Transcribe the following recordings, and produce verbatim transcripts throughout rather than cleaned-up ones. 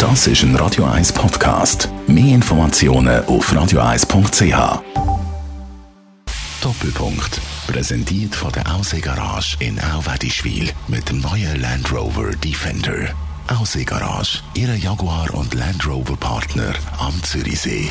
Das ist ein Radio eins Podcast. Mehr Informationen auf radio eins punkt c h. Doppelpunkt. Präsentiert von der Ausseegarage in Auwedischwil mit dem neuen Land Rover Defender. Ausseegarage, Ihr Jaguar und Land Rover Partner am Zürichsee.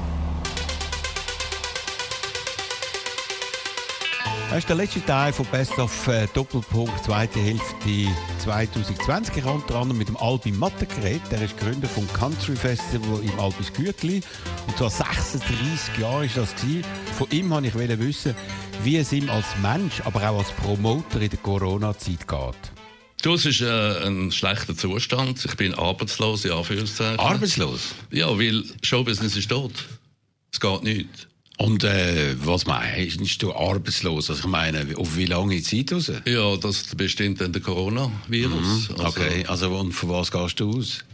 Das ist der letzte Teil von Best of äh, Doppelpunkt, zweite Hälfte zwanzig zwanzig. Ich habe unter anderem mit dem Albin Matter geredet. Er ist Gründer vom Country Festival im Albis Gütli. Und zwar sechsunddreissig Jahre ist das gewesen. Von ihm wollte ich wissen, wie es ihm als Mensch, aber auch als Promoter in der Corona-Zeit geht. Das ist äh, ein schlechter Zustand. Ich bin arbeitslos, in Anführungszeichen. Arbeitslos? Ja, weil Showbusiness ist tot. Es geht nicht. Und äh, was meinst du, bist du arbeitslos? Also ich meine, auf wie lange Zeit raus? Ja, das bestimmt dann der Coronavirus. Mhm, okay, also, also und von was gehst du aus?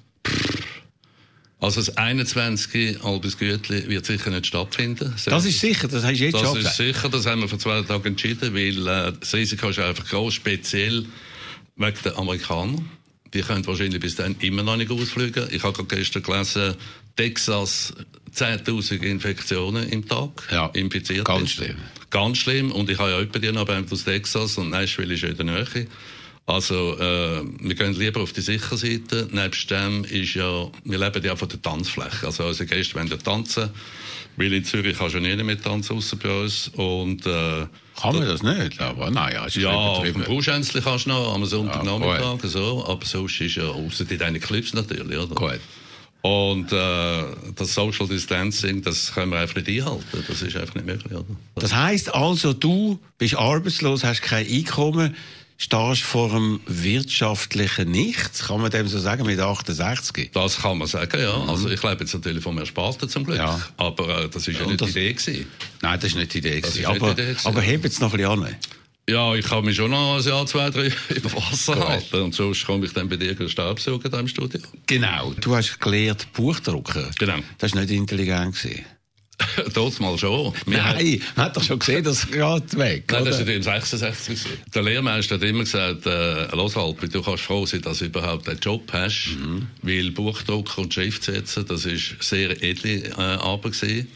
Also das einundzwanzig Albis Gütli wird sicher nicht stattfinden. Das ist sicher, das hast du jetzt das schon gesagt. Das ist sicher, das haben wir vor zwei Tagen entschieden, weil äh, das Risiko ist einfach groß, speziell wegen den Amerikanern. Die können wahrscheinlich bis dann immer noch nicht ausfliegen. Ich habe gerade gestern gelesen, Texas zehntausend Infektionen im Tag. Ja, infiziert. Ganz schlimm. Ganz schlimm. Und ich habe ja jemanden noch aus Texas und Nashville ist ja in der Nähe. Also, äh, wir gehen lieber auf die sichere Seite. Nebst dem ist ja, wir leben ja von der Tanzfläche. Also, unsere Gäste wollen ja tanzen. Weil in Zürich kannst du ja nicht mehr tanzen, ausser bei uns. Und, äh, kann man das nicht? Aber naja, ist ja, auf dem Brauschänzli kannst du noch, am Sonntagnachmittag, ja, so. Aber sonst ist ja, außer in deinen Clips natürlich, oder? Gut. Und äh, das Social Distancing, das können wir einfach nicht einhalten. Das ist einfach nicht möglich, oder? Das heisst also, du bist arbeitslos, hast kein Einkommen, stehst vor einem wirtschaftlichen Nichts, kann man dem so sagen, mit achtundsechzig? Das kann man sagen, ja. Mhm. Also ich lebe jetzt natürlich vom Ersparten zum Glück. Ja. Aber äh, das ist ja, ja nicht die Idee gewesen. Nein, das ist nicht die Idee gewesen. Aber, die Idee gewesen. Aber heb jetzt noch ein bisschen an. Ja, ich kann mich schon noch ein Jahr, zwei, drei über Wasser Gut. halten. Und sonst komme ich dann bei dir Staubsaugen da im Studio. Genau. Du hast gelernt, Buchdrucken. Genau. Das war nicht intelligent gewesen. Dort mal schon. Wir Nein, man hat doch schon gesehen, das geht weg. Nein, oder? das war in sechsundsechzig. Der Lehrmeister hat immer gesagt, äh, los Alpi, du kannst froh sein, dass du überhaupt einen Job hast, mhm. weil Buchdrucken und Schrift setzen, das war sehr edle äh, Arbeit gewesen.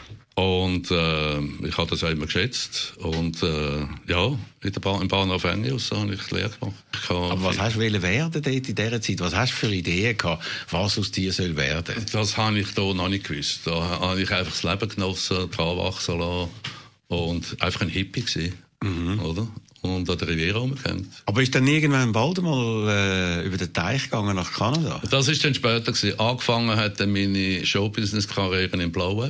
Und äh, ich habe das auch immer geschätzt. Und äh, ja, in der ba- im Bahnhof Ennius habe ich die Lehre gemacht. Aber was hast du werden dort in dieser Zeit? Was hast du für Ideen gehabt, was aus dir soll werden? Das habe ich da noch nicht gewusst. Da habe ich einfach das Leben genossen, die Haare wachsen lassen und einfach ein Hippie gewesen, mhm. oder? Und an der Riviera rumgekommen. Aber ist dann irgendwann bald mal äh, über den Teich gegangen nach Kanada? Das ist dann später gewesen. Angefangen hat dann meine Showbusiness-Karriere im Blow-Up.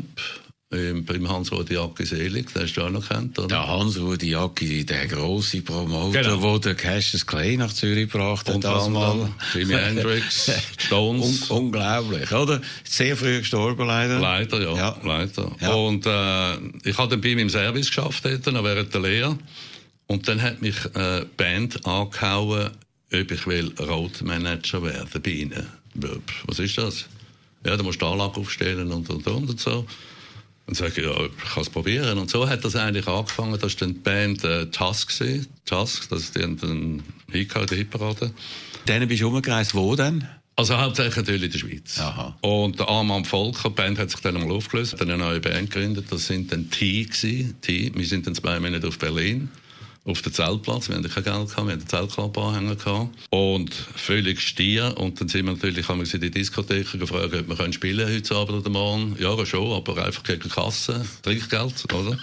Beim Hans-Rudi Jacki Selig, den hast du auch noch kennt, oder? Der Hans-Rudi Jacki, der grosse Promoter, genau. Der Cassius Clay nach Zürich gebracht hat. Und das mal. Jimi Hendrix, Stones. Un- unglaublich, oder? Sehr früh gestorben, leider. Leider, ja. ja. Leider. Ja. Und äh, ich habe dann bei ihm im Service geschafft, dort, noch während der Lehre. Und dann hat mich eine äh, Band angehauen, ob ich will Roadmanager werden bei ihnen. Was ist das? Ja, du musst die Anlage aufstellen und und und und so. Und sage ich, ja, ich kann es probieren. Und so hat das eigentlich angefangen. Das war dann die Band äh, Tusk. Tusk, das ist dann Hika in der Hitparade. Dann bist du umgereist, wo denn? Also hauptsächlich natürlich in der Schweiz. Aha. Und der Armand Volker, die Band hat sich dann einmal aufgelöst, hat eine neue Band gegründet. Das sind dann T gewesen. T. Wir sind dann zwei Monate auf Berlin. Auf dem Zeltplatz, wir hatten kein Geld gehabt, wir hatten den Zeltklappe anhängen gehabt. Und völlig stier. Und dann sind wir natürlich, haben wir in die Diskotheken gefragt, ob wir spielen heute Abend oder morgen. Ja, schon, aber einfach gegen Kasse, Trinkgeld, oder?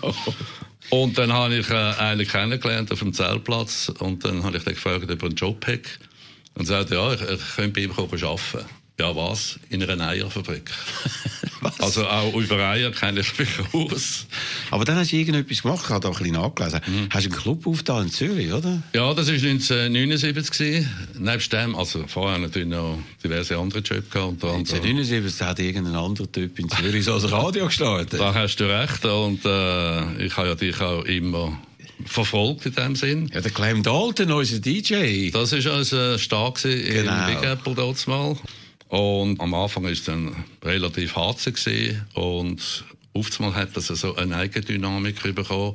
Und dann habe ich äh, einen kennengelernt auf dem Zeltplatz. Und dann habe ich den gefragt, ob er einen Job hat. Und er sagte, ja, ich, ich könnte bei ihm arbeiten. Ja, was? In einer Eierfabrik. Was? Also auch über Eier kenne ich mich aus. Aber dann hast du irgendetwas gemacht, ich habe da ein bisschen nachgelesen. Mhm. Hast du einen Club aufgetan in Zürich, oder? Ja, das war neunzehnhundertneunundsiebzig. Nebst dem, also vorher natürlich noch diverse andere Jobs gehabt. neunzehnhundertneunundsiebzig hat irgendein anderer Typ in Zürich so das Radio gestartet. Da hast du recht. Und äh, ich habe ja dich auch immer verfolgt in dem Sinn. Ja, der Clem Dalton, unser D J. Das war also stark genau. im Big Apple dort mal. Und am Anfang war es dann relativ hart gewesen. Und oftmals hat das so eine Eigendynamik bekommen,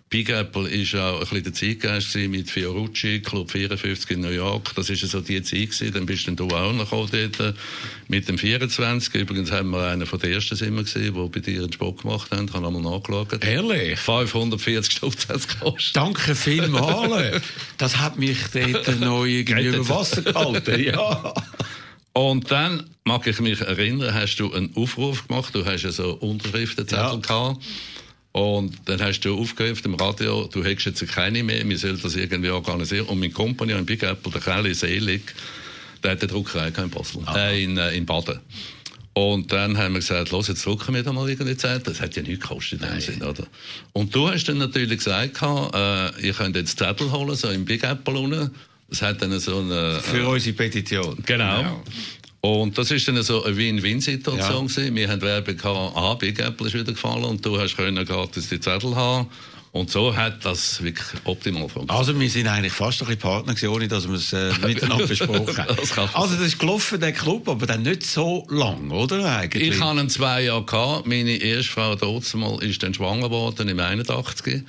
Big Apple war auch ein bisschen der Zeitgeist mit Fiorucci, Club vierundfünfzig in New York. Das war so die Zeit gewesen. Dann bist du auch noch dort mit dem vierundzwanzig. Übrigens haben wir einen von den ersten immer gesehen, der bei dir einen Sport gemacht hat. Ich habe nochmal nachgeschaut. Ehrlich? fünfhundertvierzig Stutz hat es gekostet. Danke vielmals. Das hat mich dort noch irgendwie über Wasser gehalten. Ja. Und dann, mag ich mich erinnern, hast du einen Aufruf gemacht. Du hast ja so Unterschriftenzettel ja. gehabt. Und dann hast du aufgerufen im Radio, du hättest jetzt keine mehr, wir sollen das irgendwie organisieren. Und mein Kompagnon in Big Apple, der Kelly Selig, der hat eine Druckerei in Basel, äh, in, äh, in Baden. Und dann haben wir gesagt, los, jetzt drucken wir da mal irgendwie Zettel. Das hat ja nichts gekostet in dem Sinn, oder? Und du hast dann natürlich gesagt, äh, ihr könnt jetzt Zettel holen, so im Big Apple unten. Das hat dann so eine... Für äh, unsere Petition. Genau. genau. Und das war dann so eine Win-Win-Situation. Ja. Wir haben Werbung gehabt, aha, Big Apple ist wieder gefallen und du hast können gratis die Zettel haben. Und so hat das wirklich optimal funktioniert. Also wir sind eigentlich fast ein bisschen Partner gewesen, ohne dass wir es äh, miteinander besprochen haben. Das also das ist gelaufen, der Club, aber dann nicht so lang, oder eigentlich? Ich hatte ihn zwei Jahre gehabt. Meine erste Frau dort mal ist dann schwanger geworden im einundachtzig.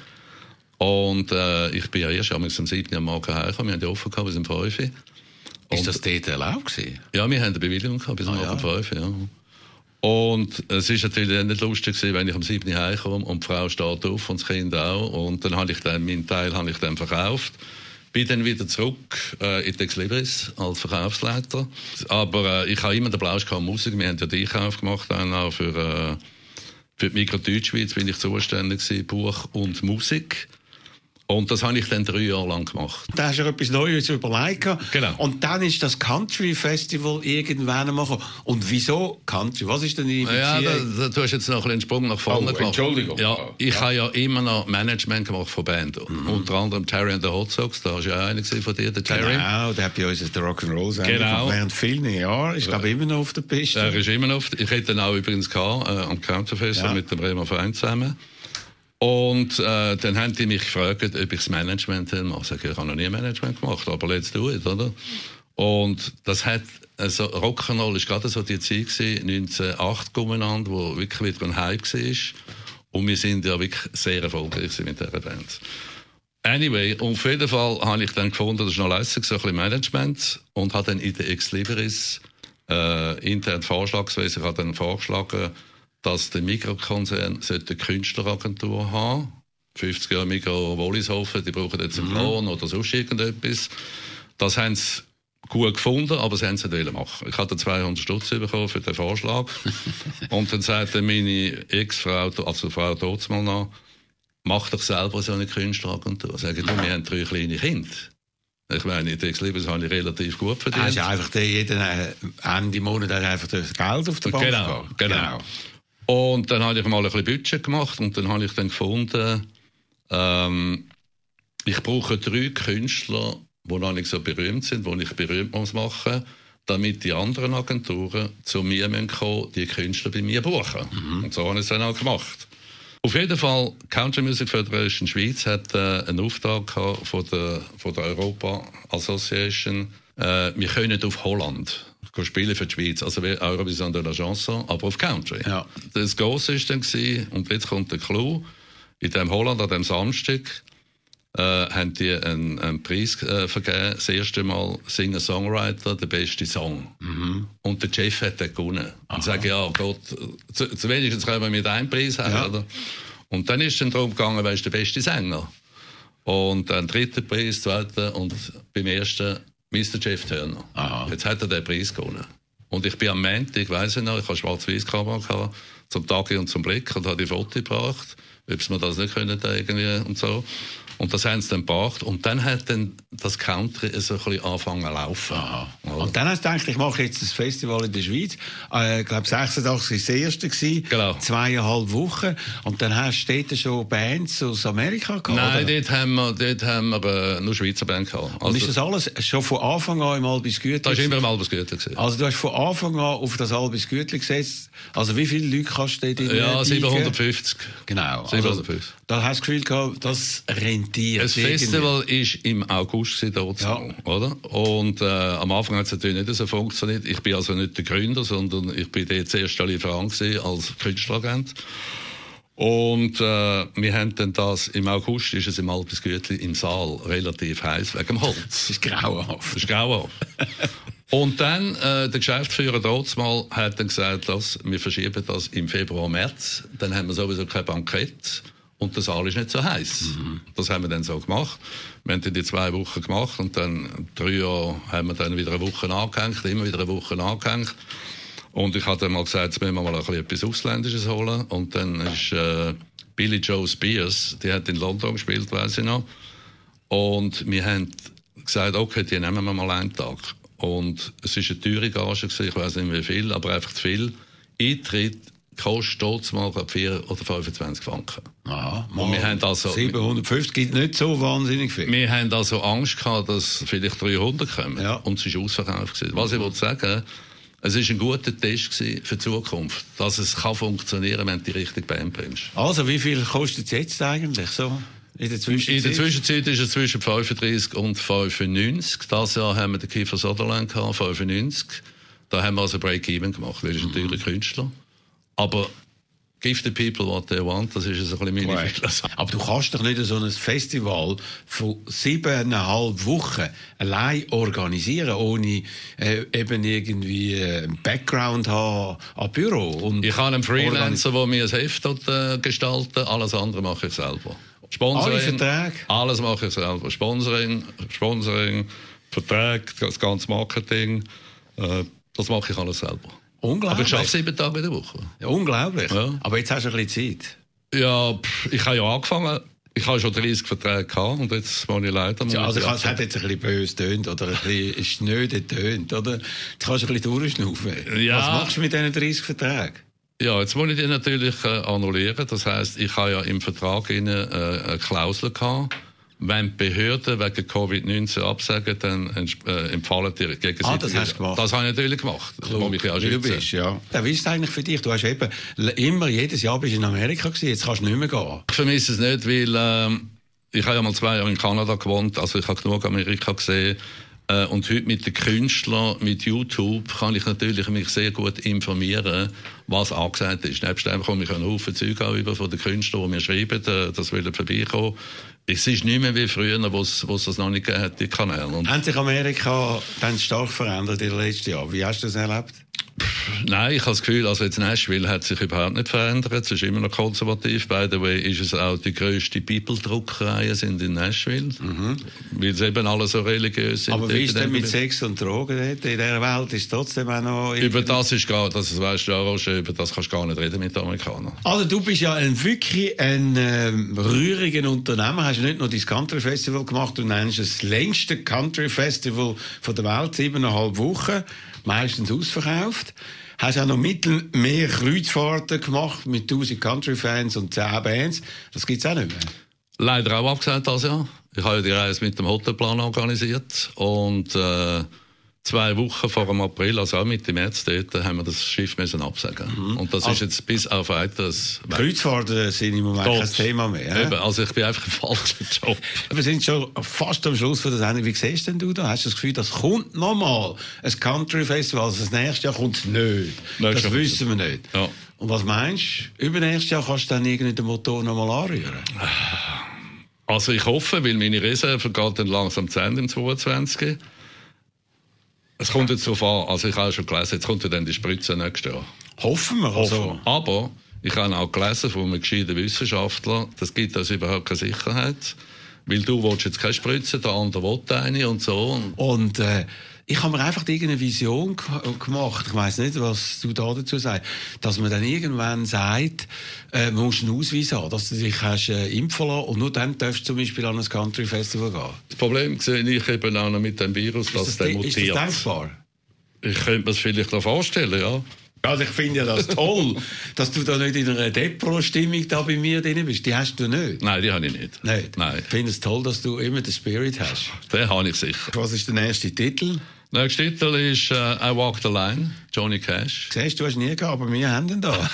Und äh, ich bin ja erst am siebten am Morgen hergekommen. Wir haben ja offen gehabt bis um fünf Uhr. Ist das dort erlaubt gewesen? Ja, wir haben eine Bewilligung gehabt bis um ah, fünf Uhr, ja. Und es ist natürlich nicht lustig gewesen, wenn ich am siebten heimkomme und die Frau steht auf und das Kind auch. Und dann habe ich dann, meinen Teil habe ich dann verkauft. Bin dann wieder zurück äh, in die Ex-Libris als Verkaufsleiter. Aber äh, ich habe immer den Blausch gehabt, Musik. Wir haben ja den Einkauf gemacht, dann auch für, äh, für die Migros Deutschschweiz bin ich zuständig gewesen, Buch und Musik. Und das habe ich dann drei Jahre lang gemacht. Da hast du etwas Neues überlegt. Genau. Und dann ist das Country Festival irgendwann einmal gekommen. Und wieso Country? Was ist denn die Beziehung? Ja, da, da, du hast jetzt noch einen Sprung nach vorne oh, gemacht. Entschuldigung. Ja, ich ja. habe ja immer noch Management gemacht von Bands. Mhm. Unter anderem Terry and the Hot Sox. Da war ja einer von dir, der Terry. Genau, der hat bei uns den Rock'n'Roll sein. Genau. Während vielen Jahren. Ich glaube immer noch auf der Piste. Er ist immer noch auf der, ich hätte ihn auch übrigens gehabt, äh, am Country Festival ja. mit dem Bremer Verein zusammen. Und äh, dann haben die mich gefragt, ob ich das Management mache. Ich sage, ich habe noch nie Management gemacht, aber let's do it, oder? Und das hat, also Rock'n'Roll war gerade so die Zeit gewesen, neunzehnhundertacht umeinander, wo wirklich wieder ein Hype war. Und wir sind ja wirklich sehr erfolgreich mit dieser Band. Anyway, auf jeden Fall habe ich dann gefunden, das ist noch lässig, so ein bisschen Management. Und habe dann in der Ex-Libris äh, intern Vorschlagsweise, ich habe dann vorgeschlagen, dass der Mikrokonzern eine Künstleragentur haben. fünfzig Jahre Mikro Wollishofen, die brauchen jetzt einen Lohn oder sonst irgendetwas. Das haben sie gut gefunden, aber sie haben es nicht machen. Ich hatte zweihundert Stutz bekommen für den Vorschlag. Und dann sagte meine Ex-Frau, also Frau Dotzmal nach, mach doch selber so eine Künstleragentur. Sagen du, wir haben drei kleine Kinder. Ich meine, in Ex-Libris habe ich relativ gut verdient. Also einfach jeden Ende Monat einfach das Geld auf der Bank. Genau, genau. genau. Und dann habe ich mal ein bisschen Budget gemacht und dann habe ich dann gefunden, ähm, ich brauche drei Künstler, die noch nicht so berühmt sind, die ich berühmt muss machen, damit die anderen Agenturen zu mir kommen, die Künstler bei mir buchen. Mhm. Und so habe ich es dann auch gemacht. Auf jeden Fall, Country Music Federation Schweiz hat äh, einen Auftrag gehabt von der, von der Europa Association. Äh, wir können auf Holland spielen für die Schweiz, also wie Eurovision de la Chanson, aber auf Country. Ja. Das Grosse war dann, gewesen, und jetzt kommt der Clou, in dem Holland an dem Samstag äh, haben die einen, einen Preis äh, vergeben, das erste Mal Singer-Songwriter, der beste Song. Mhm. Und der Chef hat den gewonnen. Aha. Und sagen, ja Gott, zu, zu wenigstens können wir mit einem Preis haben. Ja. Oder? Und dann ist es dann darum gegangen, wer ist der beste Sänger. Und ein dritter Preis, zweiter und beim ersten Mister Jeff Turner. Aha. Jetzt hat er den Preis gewonnen. Und ich bin am Montag, weiss ich noch, ich hatte Schwarz-Weiß-Kamera gehabt, zum Tag und zum Blick und habe die Fotos gebracht, ob sie mir das nicht können irgendwie und so. Und das haben sie dann gebracht. Und dann hat dann das Country so ein bisschen angefangen zu laufen. Aha. Und dann hast du gedacht, ich mache jetzt das Festival in der Schweiz. Äh, ich glaube, sechsundachtzig war das erste gewesen. Genau. Zweieinhalb Wochen. Und dann hast du dort schon Bands aus Amerika gehabt? Nein, dort haben wir, dort haben wir äh, nur Schweizer Bands gehabt. Also, und ist das alles schon von Anfang an im Albis Gütli? Das war immer im Albis Gütli gewesen. Also du hast von Anfang an auf das Albis Gütli gesetzt. Also wie viele Leute kannst du dort in Ja, siebenhundertfünfzig. Genau. siebenhundertfünfzig. Also, da hast du das Gefühl gehabt, das rentiert. Das Festival war im August dort, ja. Oder? Und äh, am Anfang hat es natürlich nicht so funktioniert. Ich bin also nicht der Gründer, sondern ich bin dort zuerst Lieferant als Künstleragent. Und äh, wir haben dann das, im August ist es im Albis Gütli im Saal relativ heiß wegen dem Holz. Das ist grauenhaft. Das ist grauenhaft. Und dann, äh, der Geschäftsführer dort mal hat dann gesagt, lass, wir verschieben das im Februar, März, dann haben wir sowieso kein Bankett und der Saal ist nicht so heiß. Mhm. Das haben wir dann so gemacht. Wir haben dann die zwei Wochen gemacht und dann drei Jahre haben wir dann wieder eine Woche angehängt, immer wieder eine Woche angehängt. Und ich hatte mal gesagt, jetzt müssen wir mal ein bisschen etwas Ausländisches holen. Und dann ist äh, Billy Joe Spears, die hat in London gespielt, weiss ich noch. Und wir haben gesagt, okay, die nehmen wir mal einen Tag. Und es war eine teure Gage, ich weiss nicht wie viel, aber einfach zu viel. Eintritt kostet dort mal vier oder fünfundzwanzig Franken. Aha, und wir haben also, siebenhundertfünfzig gibt nicht so wahnsinnig viel. Wir haben also Angst gehabt, dass vielleicht dreihundert kommen. Ja. Und es war ausverkauft. Was ich wollte sagen, es war ein guter Test für die Zukunft, dass es kann funktionieren kann, wenn du die richtige Band bringst. Also, wie viel kostet es jetzt eigentlich so? In der Zwischenzeit? In der Zwischenzeit ist es zwischen fünfunddreißig und fünfundneunzig. Dieses Jahr haben wir den Kiefer Sutherland gehabt, fünfundneunzig. Da haben wir also Break-Even gemacht, weil er ist ein teurer Künstler. Aber give the people what they want, das ist so ein bisschen meine Philosophie. Aber du kannst doch nicht so ein Festival von siebeneinhalb Wochen allein organisieren, ohne äh, eben irgendwie äh, einen Background haben am Büro. Und ich habe einen Freelancer, der mir ein Heft äh, gestalten, alles andere mache ich selber. Sponsoring, alles mache ich selber. Sponsoring, Sponsoring, Verträge, das ganze Marketing, äh, das mache ich alles selber. Unglaublich. Aber ich arbeite sieben Tage in der Woche. Ja, unglaublich. Ja. Aber jetzt hast du ein bisschen Zeit. Ja, pff, ich habe ja angefangen. Ich habe schon dreißig Verträge gehabt und jetzt muss ich leider... Ja, also es hat jetzt ein bisschen böse tönt oder ein bisschen schnöde tönt, oder? Jetzt kannst du ein bisschen durchschnaufen. Ja. Was machst du mit diesen dreißig Verträgen? Ja, jetzt muss ich die natürlich äh, annullieren. Das heisst, ich habe ja im Vertrag innen, äh, eine Klausel gehabt. Wenn die Behörden wegen Covid neunzehn absagen, dann äh, empfehlen die gegenseitig. Ah, das hast du gemacht? Das habe ich natürlich gemacht. Das muss mich ja auch schützen. Du bist, ja. Ja, wie ist es eigentlich für dich? Du hast eben immer, jedes Jahr bist in Amerika gewesen, jetzt kannst du nicht mehr gehen. Ich vermisse es nicht, weil äh, ich habe ja mal zwei Jahre in Kanada gewohnt, also ich habe genug Amerika gesehen. Äh, und heute mit den Künstlern, mit YouTube, kann ich natürlich mich sehr gut informieren, was angesagt ist. Nebst dem komme ich einen Haufen Zeug auch über von den Künstlern, die mir schreiben, äh, das wollen vorbeikommen. Es ist nicht mehr wie früher, wo es das noch nicht gegeben hat, die Kanäle. Und hat sich Amerika dann stark verändert in den letzten Jahren? Wie hast du das erlebt? Nein, ich habe das Gefühl, also jetzt Nashville hat sich überhaupt nicht verändert. Es ist immer noch konservativ. By the way ist es auch die grösste Bibel-Druckerei sind in Nashville. Mhm. Weil es eben alle so religiös sind. Aber wie ist denn mit Sex und Drogen dort? In dieser Welt ist trotzdem auch noch... Über das ist gar, das weißt du auch schon, über das kannst du gar nicht reden mit den Amerikanern. Also du bist ja ein, wirklich ein ähm, rühriger Unternehmer. Hast ja nicht nur dein Country Festival gemacht, du nennst es das längste Country Festival von der Welt, siebeneinhalb Wochen. Meistens ausverkauft. Hast auch noch Mittelmeer Kreuzfahrten gemacht mit tausend Country-Fans und zehn Bands. Das gibt's auch nicht mehr. Leider auch abgesagt das Jahr. Ich habe ja die Reise mit dem Hotelplan organisiert und äh, zwei Wochen vor dem April, also auch Mitte März, dort, haben wir das Schiff müssen absagen. Mhm. Und das also, ist jetzt bis auf weiteres... Kreuzfahrten sind im Moment Dort. Kein Thema mehr. Eben, also ich bin einfach im falschen Job. Wir sind schon fast am Schluss von der Sendung. Wie siehst denn du da? Hast du das Gefühl, das kommt nochmal ein Country Festival? Also das nächste Jahr kommt es nicht. Nein, das wissen wir nicht. Ja. Und was meinst du? Übernächstes Jahr kannst du dann irgendwie den Motor nochmal anrühren? Also ich hoffe, weil meine Reserve geht dann langsam zu Ende im zweiundzwanzig. Es kommt jetzt darauf an, also ich habe schon gelesen, jetzt kommt ja dann die Spritze nächstes Jahr. Hoffen wir. Also. Hoffen. Aber ich habe auch gelesen von einem gescheiten Wissenschaftler, das gibt also überhaupt keine Sicherheit. Weil du willst jetzt keine Spritze, der andere will eine und so. Und äh, ich habe mir einfach irgendeine Vision gemacht, ich weiss nicht, was du da dazu sagst, dass man dann irgendwann sagt, äh, man muss einen Ausweis haben, dass du dich hast, äh, impfen lassen und nur dann darfst du zum Beispiel an ein Country Festival gehen. Das Problem sehe ich eben auch noch mit dem Virus, dass der mutiert. Ist das denkbar? Ich könnte mir das vielleicht noch vorstellen, ja. Also ich finde ja das toll, dass du da nicht in einer Depro-Stimmung da bei mir drin bist. Die hast du nicht. Nein, die habe ich nicht. Nicht? Nein. Ich finde es toll, dass du immer den Spirit hast. Den habe ich sicher. Was ist der nächste Titel? Der nächste Titel ist uh, I Walk the Line, Johnny Cash. Siehst du, hast nie gehabt, aber wir haben ihn da.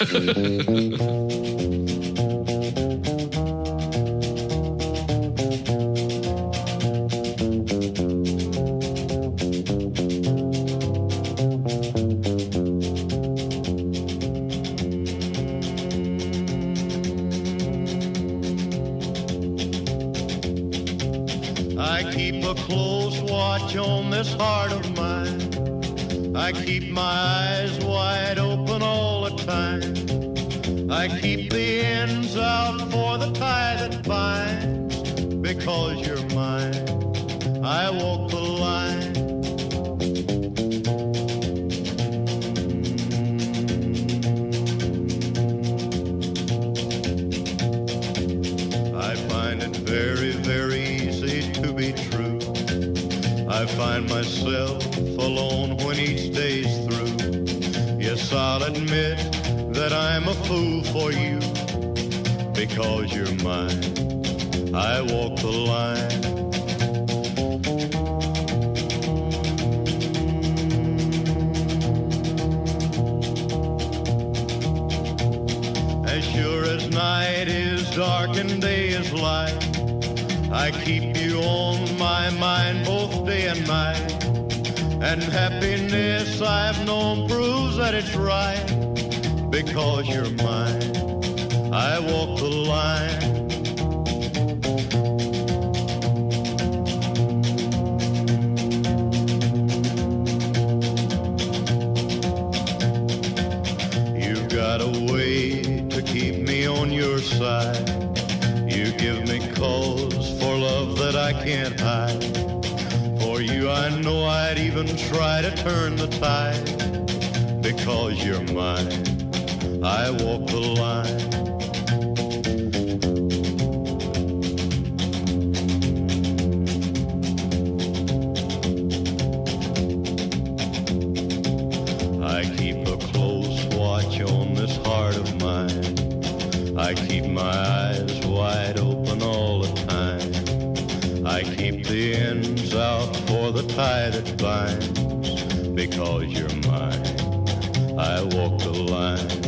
keep a close watch on this heart of mine. I keep my eyes wide open all the time. I keep the ends out for the tie that binds. Because you're mine, I walk the line. I find it very, very easy to be true. I find myself alone when each day's through. Yes, I'll admit that I'm a fool for you. Because you're mine, I walk the line. As sure as night is dark and day is light, I keep you on my mind both day and night. And happiness I've known proves that it's right. Because you're mine, I walk the line. You got a way to keep me on your side. You give me cause for love that I can't hide. For you I know I'd even try to turn the tide. Because you're mine, I walk the line. I keep a close watch on this heart of mine. I keep my eyes wide open all the time. I keep the ends out for the tie that binds. Because you're mine, I walk the line.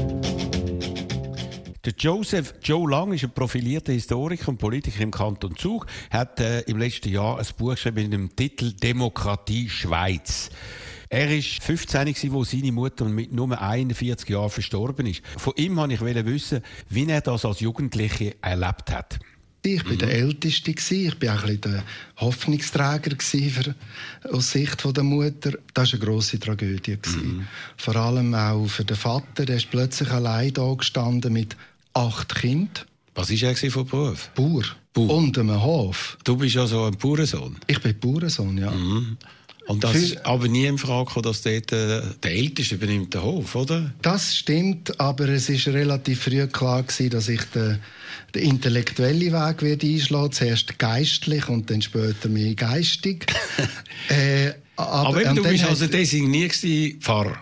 Der Joseph Joe Lang ist ein profilierter Historiker und Politiker im Kanton Zug. Er hat äh, im letzten Jahr ein Buch geschrieben mit dem Titel «Demokratie Schweiz». Er war fünfzehn, als seine Mutter mit nur einundvierzig Jahren verstorben ist. Von ihm wollte ich wissen, wie er das als Jugendliche erlebt hat. Ich war mhm. der Älteste, ich war auch ein bisschen der Hoffnungsträger für, aus Sicht der Mutter. Das war eine grosse Tragödie. Mhm. Vor allem auch für den Vater, der ist plötzlich allein da gestanden mit acht Kindern. Was war er von Beruf? Bauer. Bauer. Und einem Hof. Du bist also ein Bauernsohn? Ich bin Bauernsohn, ja. Mhm. Und das ist aber nie in Frage gekommen, dass dort, äh, der Älteste übernimmt den Hof, oder? Das stimmt, aber es war relativ früh klar gewesen, dass ich den, den intellektuellen Weg werde einschlagen, zuerst geistlich und dann später mehr geistig. äh, aber aber eben, du bist also designiert Pfarrer?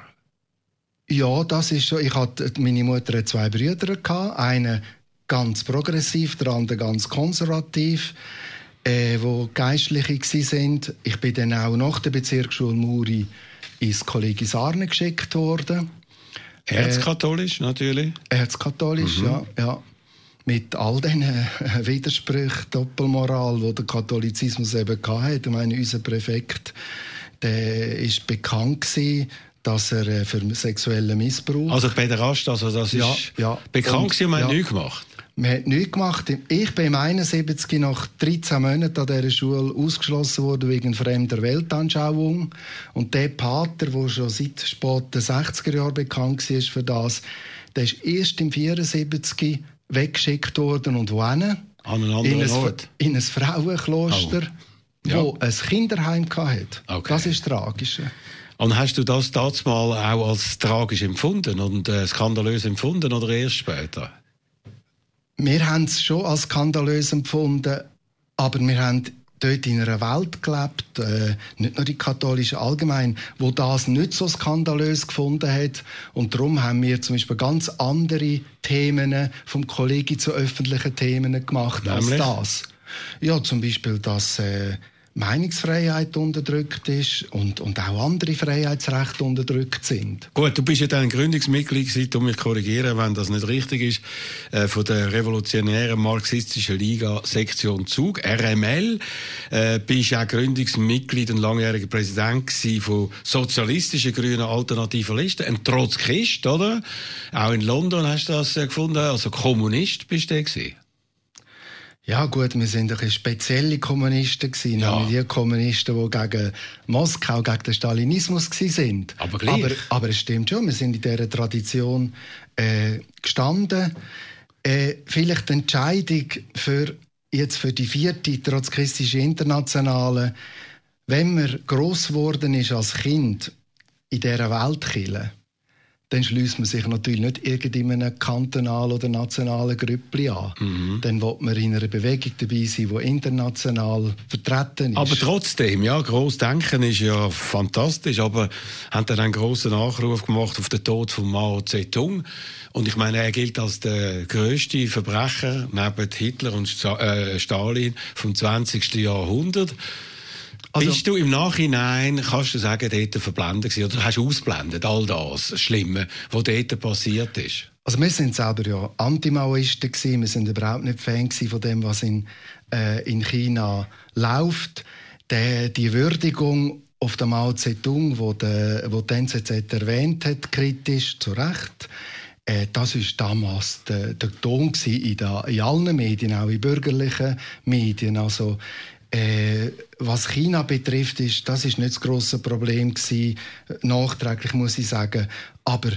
Ja, das ist so. Ich hatte, meine Mutter hatte zwei Brüder gehabt, einen ganz progressiv, der andere ganz konservativ. Äh, wo Geistliche waren. Ich bin dann auch nach der Bezirksschule Muri ins Kolleg Sarne geschickt worden. Erzkatholisch, äh, natürlich. Erzkatholisch, mhm. ja, ja. Mit all diesen Widersprüchen, Doppelmoral, die der Katholizismus eben hatte. Ich meine, unser Präfekt, der ist bekannt gewesen, dass er für sexuellen Missbrauch... Also Päderast, also das ja, ist ja. bekannt gewesen und man ja. hat nichts gemacht? Man hat nichts gemacht. Ich bin im einundsiebzig nach dreizehn Monaten an dieser Schule ausgeschlossen worden wegen fremder Weltanschauung. Und der Pater, der schon seit späten sechziger Jahren bekannt war für das, der ist erst im vierundsiebzig weggeschickt worden. Und wohin? An einen anderen in Ort? Ein, in ein Frauenkloster, oh. ja. wo ein Kinderheim hatte. Okay. Das ist tragisch. Und hast du das damals auch als tragisch empfunden und äh, skandalös empfunden oder erst später? Wir haben es schon als skandalös empfunden, aber wir haben dort in einer Welt gelebt, äh, nicht nur die katholische allgemein, wo das nicht so skandalös gefunden hat. Und darum haben wir zum Beispiel ganz andere Themen vom Kollegium zu öffentlichen Themen gemacht Nämlich? als das. Ja, zum Beispiel, dass äh, Meinungsfreiheit unterdrückt ist und, und auch andere Freiheitsrechte unterdrückt sind. Gut, du bist ja dann Gründungsmitglied gewesen, du mich korrigieren, wenn das nicht richtig ist, äh, von der Revolutionären Marxistischen Liga Sektion Zug, R M L. Äh, bist auch Gründungsmitglied und langjähriger Präsident gewesen von sozialistischen grünen alternativen Listen, ein Trotzkist, oder? Auch in London hast du das äh, gefunden, also Kommunist bist du gewesen. Ja gut, wir sind ein bisschen spezielle Kommunisten gewesen, ja. nämlich die Kommunisten, die gegen Moskau, gegen den Stalinismus waren. Aber gleich. Aber, aber es stimmt schon, wir sind in dieser Tradition äh, gestanden. Äh, vielleicht die Entscheidung für, jetzt für die vierte trotzkistische Internationale, wenn man gross geworden ist als Kind in dieser Weltkirche, dann schließt man sich natürlich nicht irgendeinem kantonalen oder nationalen Grüppli an. Mhm. Dann will man in einer Bewegung dabei sein, die international vertreten ist. Aber trotzdem, ja, gross denken ist ja fantastisch, aber haben dann einen grossen Nachruf gemacht auf den Tod von Mao Zedong. Und ich meine, er gilt als der grösste Verbrecher neben Hitler und Stalin vom zwanzigsten Jahrhundert. Also, bist du im Nachhinein, kannst du sagen, dort verblendet gewesen, oder hast du ausblendet, all das Schlimme, was dort passiert ist? Also wir sind selber ja Anti-Maoisten gewesen, wir sind überhaupt nicht Fan von dem, was in, äh, in China läuft. Die, die Würdigung auf den Mao Zedong, wo, de, wo die N Z Z erwähnt hat, kritisch, zu Recht, äh, das war damals der, der Ton in, der, in allen Medien, auch in bürgerlichen Medien. Also Äh, was China betrifft, ist, das ist nicht das grosse Problem gewesen, nachträglich muss ich sagen. Aber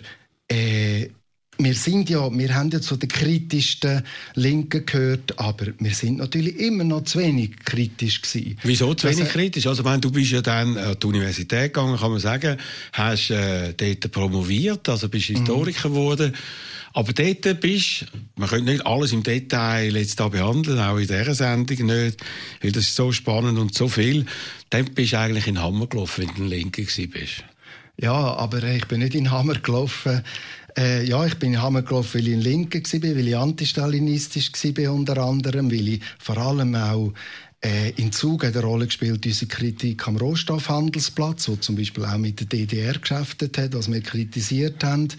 äh, wir sind ja, wir haben ja zu den kritischsten Linken gehört, aber wir sind natürlich immer noch zu wenig kritisch gewesen. Wieso zu wenig also, kritisch? Also, wenn du bist ja dann an die Universität gegangen, kann man sagen, hast äh, dort promoviert, also bist Historiker geworden. Aber dort bist, man könnte nicht alles im Detail jetzt da behandeln, auch in dieser Sendung nicht, weil das ist so spannend und so viel. Dann bist du eigentlich in den Hammer gelaufen, wenn du ein Linker bist. Ja, aber ich bin nicht in den Hammer gelaufen. Äh, ja, ich bin in den Hammer gelaufen, weil ich ein Linker war, weil ich antistalinistisch war unter anderem, weil ich vor allem auch Äh, in Zug hat eine Rolle gespielt unsere Kritik am Rohstoffhandelsplatz, wo zum Beispiel auch mit der D D R geschäftet hat, was wir kritisiert haben.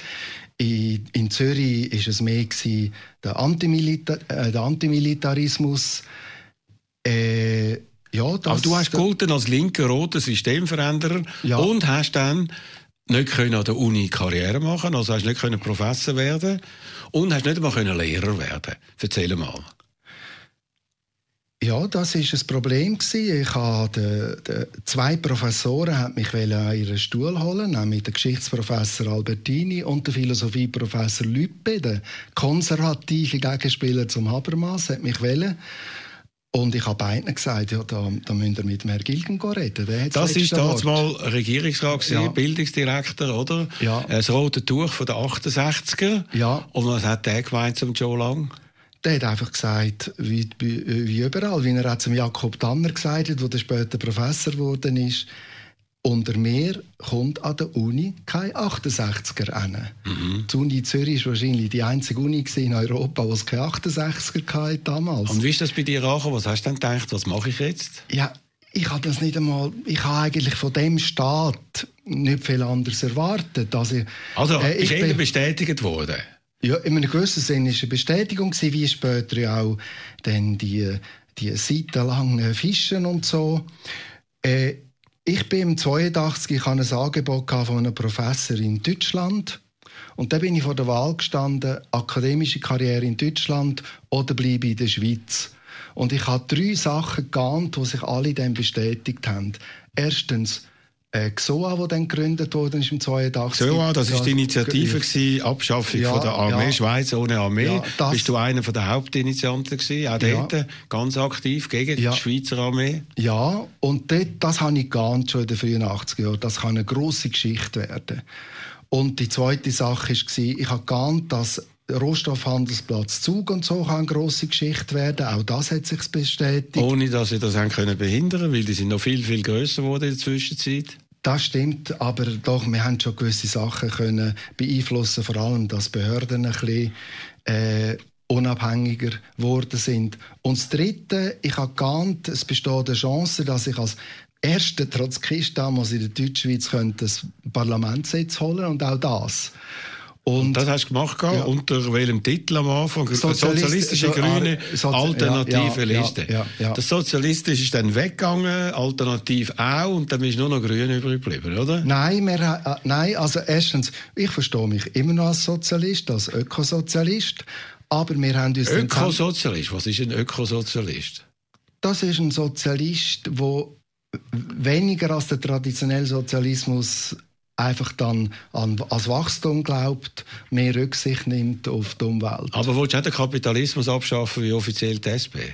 In, in Zürich war es mehr gewesen, der, Antimilita- äh, der Antimilitarismus. Äh, ja, das, Aber du hast gegolten als linker roter Systemveränderer, ja, und hast dann nicht können an der Uni Karriere machen, also hast nicht können Professor werden und hast nicht einmal können Lehrer werden. Erzähl mal. Ja, das war ein Problem. Ich habe de, de, zwei Professoren haben mich an ihren Stuhl holen, nämlich der Geschichtsprofessor Albertini und der Philosophieprofessor Lüppe, der konservative Gegenspieler zum Habermas, hat mich wollen. Und ich habe beiden gesagt, ja, da, da müsst ihr mit dem Herrn Gilgen reden. Der das ist damals mal Regierungsrat, ja, Bildungsdirektor, oder? Ja. Das rote Tuch von den achtundsechziger. Ja. Und was hat der gemeint zum Joe Lang? Der hat einfach gesagt, wie, wie überall, wie er auch zum Jakob Tanner gesagt hat, der später Professor geworden ist, unter mir kommt an der Uni kein achtundsechziger hin. Mhm. Die Uni Zürich war wahrscheinlich die einzige Uni in Europa, die es keine achtundsechziger hatte damals. Und wie ist das bei dir angekommen? Was hast du denn gedacht, was mache ich jetzt? Ja, ich habe das nicht einmal, ich habe eigentlich von dem Staat nicht viel anderes erwartet. Also, also äh, ist ich eher bin, bestätigt worden? Ja, in einem gewissen Sinne war es eine Bestätigung, wie später ja auch dann die, die seitenlangen Fischen und so. Äh, ich bin im zweiundachtzig, ich hatte ein Angebot von einem Professor in Deutschland. Und dann bin ich vor der Wahl gestanden, akademische Karriere in Deutschland oder bleibe in der Schweiz. Und ich habe drei Sachen geahnt, die sich alle dann bestätigt haben. Erstens, Äh, X O A, die dann gegründet wurde im zweiundachtzig. X O A, das war die Initiative, gewesen, Abschaffung ja, von der Armee, ja. Schweiz ohne Armee. Ja, das, bist du einer der Hauptinitianten gewesen, auch ja. dort, ganz aktiv gegen ja. die Schweizer Armee? Ja, und dort, das habe ich geahnt schon in den frühen achtziger Jahren. Das kann eine grosse Geschichte werden. Und die zweite Sache war, ich habe geahnt, dass Rohstoffhandelsplatz Zug und so kann eine grosse Geschichte werden. Auch das hat sich bestätigt. Ohne dass sie das haben können behindern, weil die sind noch viel, viel grösser geworden in der Zwischenzeit. Das stimmt, aber doch, wir haben schon gewisse Sachen können beeinflussen, vor allem, dass Behörden ein bisschen äh, unabhängiger geworden sind. Und das Dritte, ich habe geahnt, es besteht eine Chance, dass ich als erster Trotzkist damals in der Deutschschweiz das Parlamentssitz holen und auch das. Und das hast du gemacht, ja. Unter welchem Titel am Anfang? Sozialist, Sozialistische so, Grüne, Sozi- Alternative ja, ja, Liste. Ja, ja, ja. Das Sozialistische ist dann weggegangen, Alternativ auch, und dann ist nur noch Grün übrig geblieben, oder? Nein, wir, äh, nein, also erstens, ich verstehe mich immer noch als Sozialist, als Ökosozialist, Aber wir haben uns Ökosozialist, was ist ein Ökosozialist? Das ist ein Sozialist, der weniger als der traditionelle Sozialismus einfach dann an, als Wachstum glaubt, mehr Rücksicht nimmt auf die Umwelt. Aber willst du auch den Kapitalismus abschaffen wie offiziell die S P?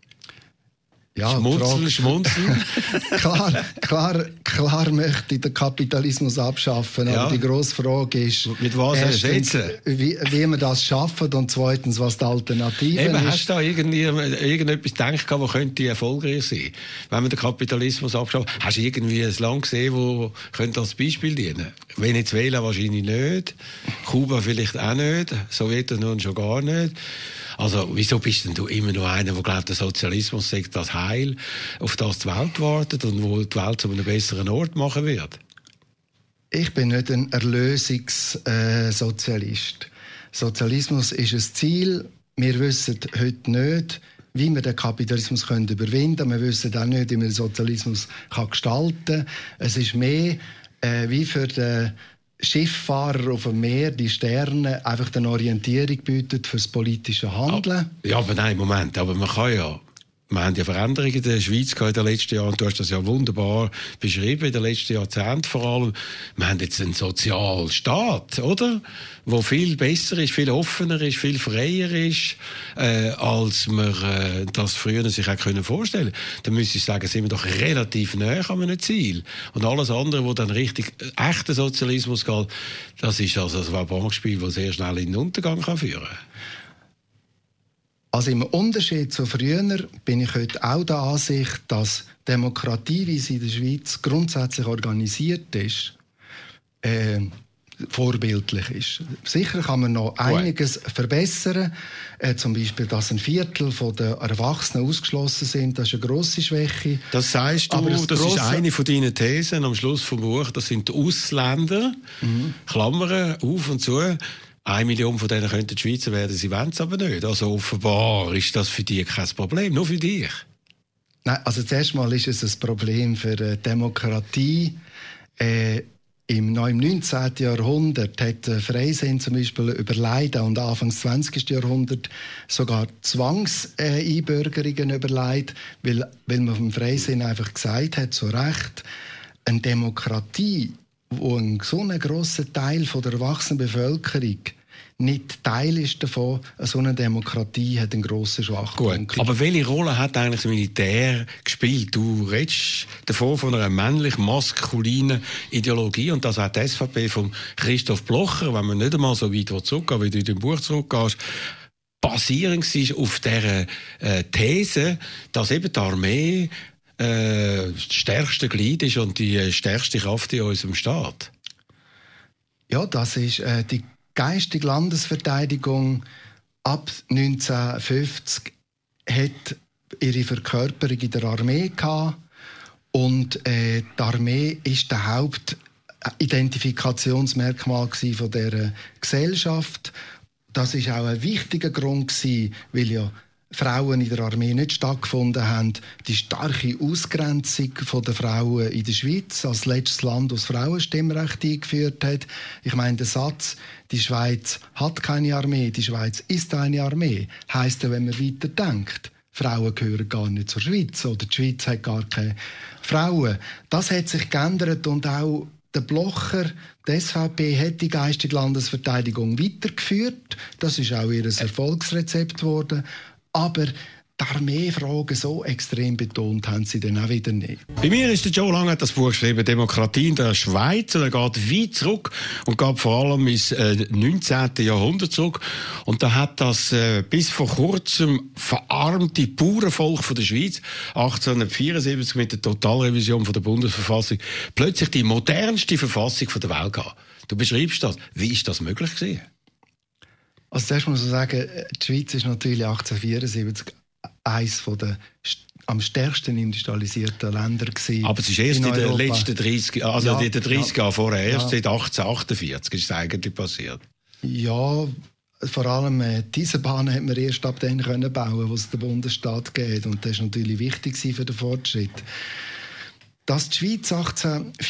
Ja, schmunzeln, schmunzeln. klar, klar, klar möchte ich den Kapitalismus abschaffen, aber ja. Die grosse Frage ist, mit was erstens, wie, wie wir das schaffen und zweitens, was die Alternative Eben, ist. Hast du da irgendwie, irgendetwas gedacht, was könnte erfolgreich sein, wenn man den Kapitalismus abschafft? Hast du irgendwie ein Land gesehen, wo könnte als Beispiel dienen? Venezuela wahrscheinlich nicht, Kuba vielleicht auch nicht, Sowjetunion schon gar nicht. Also, wieso bist denn du immer noch einer, der glaubt, der Sozialismus sei das Heil, auf das die Welt wartet und wo die Welt zu einem besseren Ort machen wird? Ich bin nicht ein Erlösungssozialist. Sozialismus ist ein Ziel. Wir wissen heute nicht, wie wir den Kapitalismus können überwinden können. Wir wissen auch nicht, wie man den Sozialismus kann gestalten kann. Es ist mehr äh, wie für den Schifffahrer auf dem Meer, die Sterne, einfach eine Orientierung bietet für das politische Handeln. Ja, aber nein, Moment, aber man kann ja, wir haben ja Veränderungen in der Schweiz in den letzten Jahren, und du hast das ja wunderbar beschrieben, in den letzten Jahrzehnten vor allem. Wir haben jetzt einen Sozialstaat, oder? Wo viel besser ist, viel offener ist, viel freier ist, äh, als man äh, das früher sich auch können vorstellen. Dann müsste ich sagen, sind wir doch relativ nahe an einem Ziel. Und alles andere, wo dann richtig äh, echter Sozialismus geht, das ist also ein Bankspiel, das sehr schnell in den Untergang kann führen kann. Also im Unterschied zu früher bin ich heute auch der Ansicht, dass Demokratie, wie sie in der Schweiz grundsätzlich organisiert ist, äh, vorbildlich ist. Sicher kann man noch einiges ouais. verbessern. Äh, zum Beispiel, dass ein Viertel der Erwachsenen ausgeschlossen sind. Das ist eine grosse Schwäche. Das sagst du, das, das ist eine von deinen Thesen am Schluss vom Buch. Das sind die Ausländer, mhm. Klammern auf und zu. Eine Million von denen könnten die Schweizer werden, sie wollen es aber nicht. Also offenbar ist das für dich kein Problem, nur für dich. Nein, also zuerst mal ist es ein Problem für die Demokratie. Äh, im, noch im neunzehnten Jahrhundert hat der Freisinn zum Beispiel überlegt, und Anfang des zwanzigsten Jahrhunderts sogar Zwangseinbürgerungen äh, überlegt, weil, weil man vom Freisinn einfach gesagt hat, zu Recht, eine Demokratie, wo ein so ein grosser Teil von der erwachsenen Bevölkerung nicht Teil ist davon, so eine Demokratie hat einen grossen Schwachpunkt. Gut, aber welche Rolle hat eigentlich das Militär gespielt? Du redest davon von einer männlich-maskulinen Ideologie, und das hat die S V P von Christoph Blocher, wenn man nicht einmal so weit zurückgeht, wie du in deinem Buch zurückgehst, basierend war auf dieser äh, These, dass eben die Armee äh, das stärkste Glied ist und die stärkste Kraft in unserem Staat. Ja, das ist äh, die geistige Landesverteidigung ab neunzehnhundertfünfzig hat ihre Verkörperung in der Armee gehabt, und äh, die Armee ist der Hauptidentifikationsmerkmal von der Gesellschaft. Das ist auch ein wichtiger Grund gewesen, weil ja Frauen in der Armee nicht stattgefunden haben. Die starke Ausgrenzung der Frauen in der Schweiz als letztes Land, das Frauenstimmrecht eingeführt hat. Ich meine, der Satz, die Schweiz hat keine Armee, die Schweiz ist eine Armee, heisst ja, wenn man weiter denkt, Frauen gehören gar nicht zur Schweiz oder die Schweiz hat gar keine Frauen. Das hat sich geändert, und auch der Blocher, die S V P, hat die geistige Landesverteidigung weitergeführt. Das ist auch ihr Erfolgsrezept geworden. Aber die Armeefragen so extrem betont haben sie dann auch wieder nicht. Bei mir ist der Joe Lang, hat das Buch geschrieben, «Demokratie in der Schweiz». Und er geht weit zurück und geht vor allem ins äh, neunzehnten Jahrhundert zurück. Und da hat das äh, bis vor kurzem verarmte Bauernvolk von der Schweiz achtzehnhundertvierundsiebzig mit der Totalrevision von der Bundesverfassung plötzlich die modernste Verfassung von der Welt gehabt. Du beschreibst das. Wie ist das möglich gewesen? Also zuerst muss man sagen, die Schweiz ist natürlich achtzehnhundertvierundsiebzig eines der am stärksten industrialisierten Länder gewesen. Aber es ist erst in, in den letzten dreißig, also ja, in den dreißig ja, Jahren vorher, erst ja. Seit achtzehnhundertachtundvierzig ist es eigentlich passiert. Ja, vor allem äh, diese Bahn hat man erst ab dann können bauen, wo es den Bundesstaat geht, und das war natürlich wichtig für den Fortschritt. Dass die Schweiz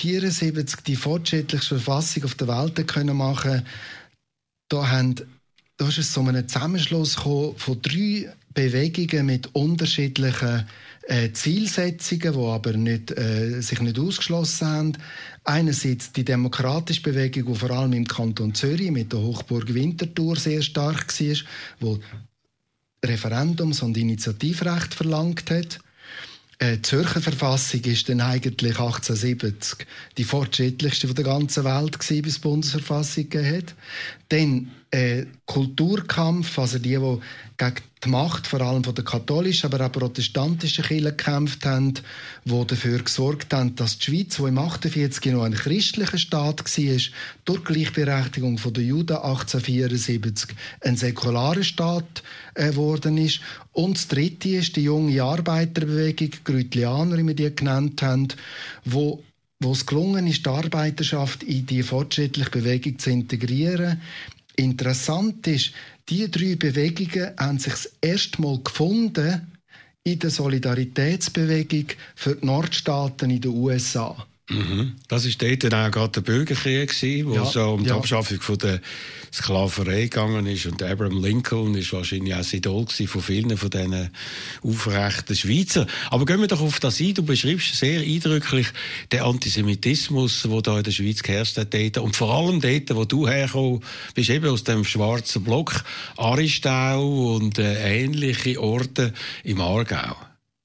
achtzehnhundertvierundsiebzig die fortschrittlichste Verfassung auf der Welt können machen, da haben da ist es zu einem Zusammenschluss gekommen von drei Bewegungen mit unterschiedlichen äh, Zielsetzungen, die aber nicht, äh, sich nicht ausgeschlossen haben. Einerseits die demokratische Bewegung, die vor allem im Kanton Zürich mit der Hochburg Winterthur sehr stark war, wo Referendums- und Initiativrecht verlangt hat. Die Zürcher Verfassung ist dann eigentlich achtzehnhundertsiebzig die fortschrittlichste der ganzen Welt gewesen, bis die Bundesverfassung gegeben hat. Dann äh, Kulturkampf, also die, die gegen die Macht vor allem von der katholischen, aber auch protestantischen Kirche gekämpft haben, die dafür gesorgt haben, dass die Schweiz, die im achtundvierzig noch ein christlicher Staat war, durch Gleichberechtigung der Juden achtzehnhundertvierundsiebzig ein säkularer Staat geworden äh, ist. Und das Dritte ist die junge Arbeiterbewegung, Grütlianer, wie wir die genannt haben, wo wo es gelungen ist, die Arbeiterschaft in die fortschrittliche Bewegung zu integrieren. Interessant ist, diese drei Bewegungen haben sich das erste Mal gefunden in der Solidaritätsbewegung für die Nordstaaten in den U S A. Mhm. Das war dort dann auch gerade der Bürgerkrieg, wo ja, es um die ja. Abschaffung von der Sklaverei gegangen ist. Und Abraham Lincoln war wahrscheinlich auch das Idol von vielen von diesen aufrechten Schweizer. Aber gehen wir doch auf das ein. Du beschreibst sehr eindrücklich den Antisemitismus, der da in der Schweiz geherrscht hat. Dort. Und vor allem dort, wo du hergekommen bist, eben aus dem schwarzen Block, Aristau und äh, ähnliche Orte im Aargau.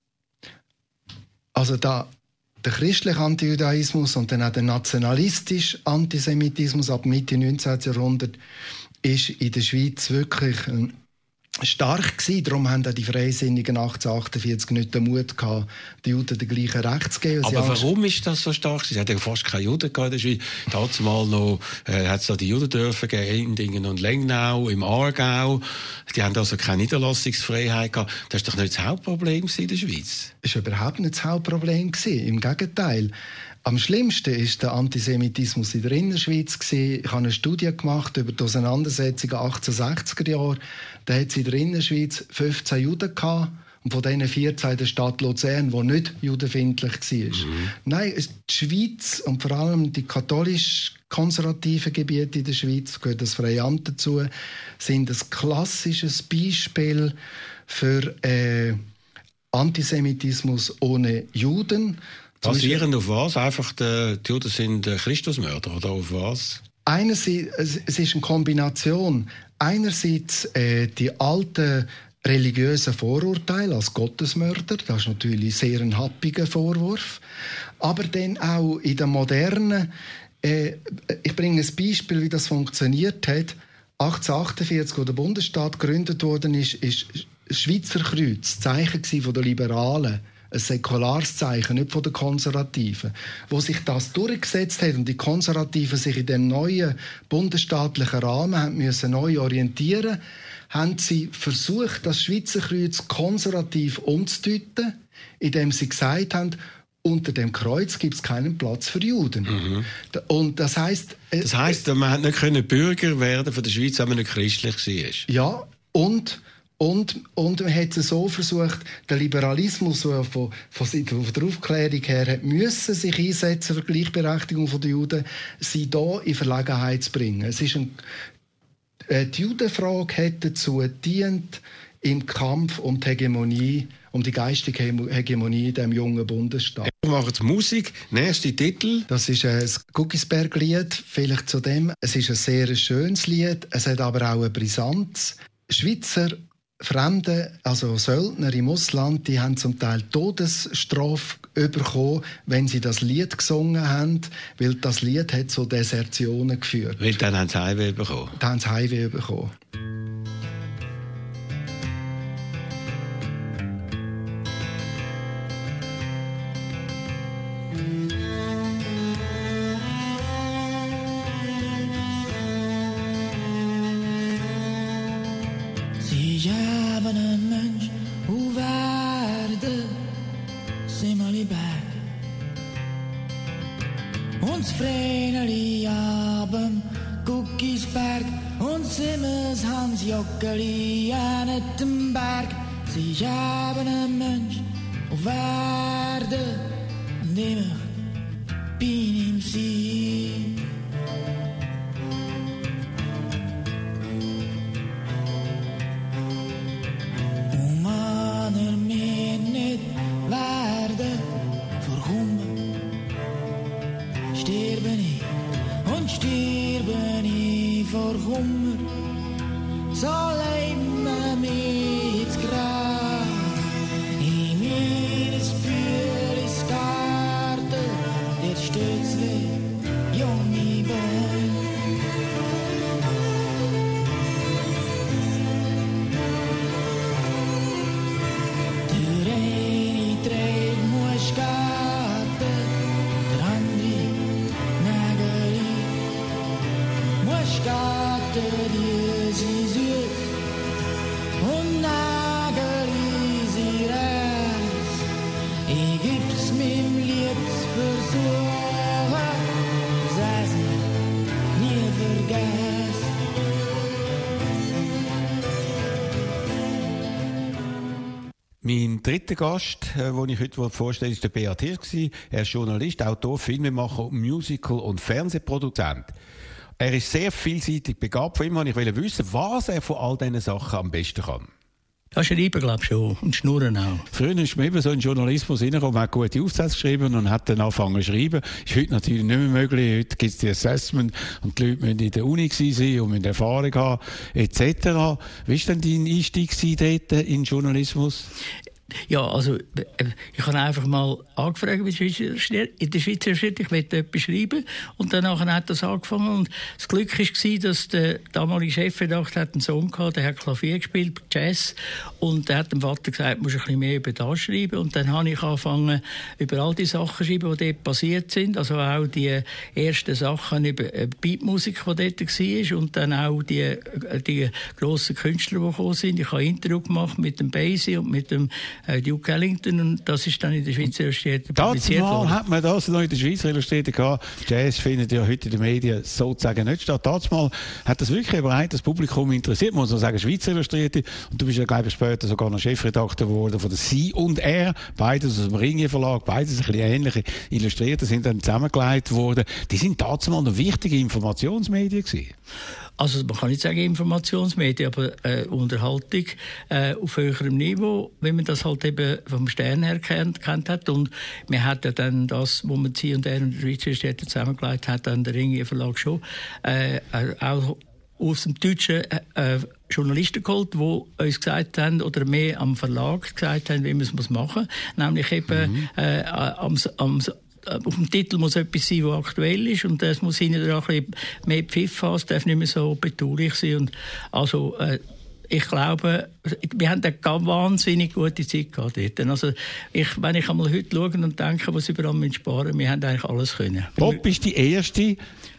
Also da der christliche Antijudaismus und dann auch der nationalistische Antisemitismus ab Mitte neunzehnten. Jahrhundert ist in der Schweiz wirklich stark gewesen. Darum haben auch die Freisinnigen achtzehnhundertachtundvierzig nicht den Mut gehabt, den Juden den gleichen Recht zu geben. Aber warum ist das so stark? Es hat ja fast keine Juden in der Schweiz. Dazu mal noch, äh, hat es da die Judendörfer gegeben, Endingen und Lengnau, im Aargau. Die haben also keine Niederlassungsfreiheit gehabt. Das war doch nicht das Hauptproblem in der Schweiz. Das war überhaupt nicht das Hauptproblem. Im Gegenteil. Am schlimmsten ist der Antisemitismus in der Innerschweiz. Ich habe eine Studie gemacht über die Auseinandersetzungen achtzehnhundertsechziger Jahre. Da hat es in der Innerschweiz fünfzehn Juden gehabt. Und von diesen vierzehn in der Stadt Luzern, die nicht judenfeindlich war. Mhm. Nein, die Schweiz und vor allem die katholisch-konservativen Gebiete in der Schweiz, gehört das Freiamt dazu, sind ein klassisches Beispiel für äh, Antisemitismus ohne Juden. Basierend auf was? Einfach, die, die Juden sind Christusmörder oder auf was? Einerseits, es ist eine Kombination. Einerseits äh, die alten religiösen Vorurteile als Gottesmörder, das ist natürlich sehr ein happiger Vorwurf. Aber dann auch in der modernen, äh, ich bringe ein Beispiel, wie das funktioniert hat. achtzehnhundertachtundvierzig, als der Bundesstaat gegründet worden ist, ist das Schweizer Kreuz, das Zeichen der Liberalen. Ein säkulares Zeichen, nicht von den Konservativen. Wo sich das durchgesetzt hat und die Konservativen sich in dem neuen bundesstaatlichen Rahmen haben müssen neu orientieren, haben sie versucht, das Schweizer Kreuz konservativ umzudeuten, indem sie gesagt haben, unter dem Kreuz gibt es keinen Platz für Juden. Mhm. Und das heisst, äh, das heisst, man hat nicht Bürger werden von der Schweiz, wenn man nicht christlich war. Ja, und Und, und man hat es so versucht, der Liberalismus, der von, von, von der Aufklärung her hat müssen, sich einsetzen für die Gleichberechtigung der Juden, sie hier in Verlegenheit zu bringen. Es ist ein, die Judenfrage hat dazu gedient, im Kampf um die Hegemonie, um die geistige Hegemonie in diesem jungen Bundesstaat. Wir machen jetzt Musik. Nächster Titel. Das ist ein Guggisberg-Lied, vielleicht zu dem. Es ist ein sehr schönes Lied, es hat aber auch eine Brisanz. Schweizer Fremde, also Söldner im Ausland, die haben zum Teil Todesstrafe bekommen, wenn sie das Lied gesungen haben, weil das Lied hat zu Desertionen geführt. Weil dann haben sie Heimweh bekommen. Dann haben sie Heimweh bekommen. Ons Vreneli Abem, Guggisberg, ons Simmers Hans Jockeli aan het Berg. Sie haben een mens auf Erde, an dem ich bin im See. vor Kummer, so leiden wir mit Grab. In meines Bühles Garten, der steht zwei junge Bäume. Der eine trägt Muschgatte, der andere Nägeli. Muschgatte, die sie süß und Nägeli sie reis. Ich gib's meinem Liebesversuch, das ich nie vergess. Mein dritter Gast, äh, den ich heute vorstelle, ist der Beat Hirsch. Er ist Journalist, Autor, Filmemacher, Musical- und Fernsehproduzent. Er ist sehr vielseitig begabt. Von ihm wollte ich wissen, was er von all diesen Sachen am besten kann. Das Schreiben, glaube ich, schon. Und Schnurren auch. Früher ist man eben so in Journalismus reingekommen, man hat gute Aufsätze geschrieben und hat dann angefangen zu schreiben. Ist heute natürlich nicht mehr möglich. Heute gibt es die Assessment und die Leute müssen in der Uni sein und müssen Erfahrung haben, et cetera. Wie war denn dein Einstieg dort in Journalismus? Ja, also, ich habe einfach mal angefragt in der Schweizer Stadt, ich möchte etwas schreiben. Und danach hat das angefangen. Und das Glück war, dass der damalige Chefredakteur einen Sohn hatte, der hat Klavier gespielt, Jazz. Und der hat dem Vater gesagt, du musst ein bisschen mehr über das schreiben. Und dann habe ich angefangen, über all die Sachen zu schreiben, die dort passiert sind. Also auch die ersten Sachen über Beatmusik, die dort war. Und dann auch die, die grossen Künstler, die gekommen sind. Ich habe ein Interview gemacht mit dem Basie und mit dem Duke Ellington, und das ist dann in der Schweizer Illustrierte publiziert worden. Dazumal hat man das noch in der Schweizer Illustrierte gehabt. Jazz findet ja heute in den Medien sozusagen nicht statt. Dazumal hat das wirklich ein breites Publikum interessiert, muss man sagen, Schweizer Illustrierte. Und du bist ja, glaube ich, später sogar noch Chefredakteur geworden von der Sie und Er, beides aus dem Ringier Verlag, beides ein bisschen ähnliche Illustrierte, sind dann zusammengelegt worden. Die sind dazumal noch wichtige Informationsmedien gewesen. Also man kann nicht sagen Informationsmedien, aber äh, Unterhaltung äh, auf höherem Niveau, wenn man das halt eben vom Stern her kennt, kennt hat. Und wir hatten dann das, wo man Sie und Er und die Schweizer Städte zusammengelegt hat, an der Ringier Verlag schon, äh, auch aus dem Deutschen äh, Journalisten geholt, die uns gesagt haben, oder mehr am Verlag gesagt haben, wie man es machen muss. Nämlich eben mhm. äh, am, am auf dem Titel muss etwas sein, was aktuell ist, und es muss hinten dran ein bisschen mehr Pfiff haben, es darf nicht mehr so betulich sein. Und also, äh, ich glaube, wir haben eine wahnsinnig gute Zeit gehabt dort. Also, ich, wenn ich einmal heute schaue und denke, was überall sparen müssen, wir haben eigentlich alles können. Pop ist die erste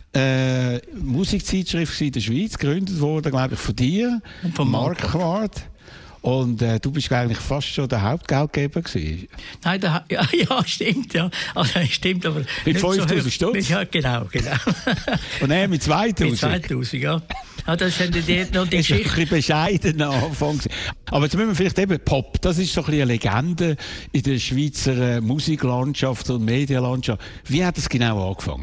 äh, Musikzeitschrift in der Schweiz, gegründet worden, glaube ich, von dir, und von Marquardt. Und äh, du bist eigentlich fast schon der Hauptgeldgeber gewesen. Nein, der, ja, ja, stimmt, ja. Also, stimmt, aber mit fünftausend Stutz? Ja, genau, genau. Und er mit zweitausend? Mit zweitausend, ja. Ja, das sind die, noch die Geschichte. Das ist ein bisschen bescheidener Anfang. Aber jetzt müssen wir vielleicht eben Pop, das ist so ein bisschen eine Legende in der Schweizer Musiklandschaft und Medienlandschaft. Wie hat das genau angefangen?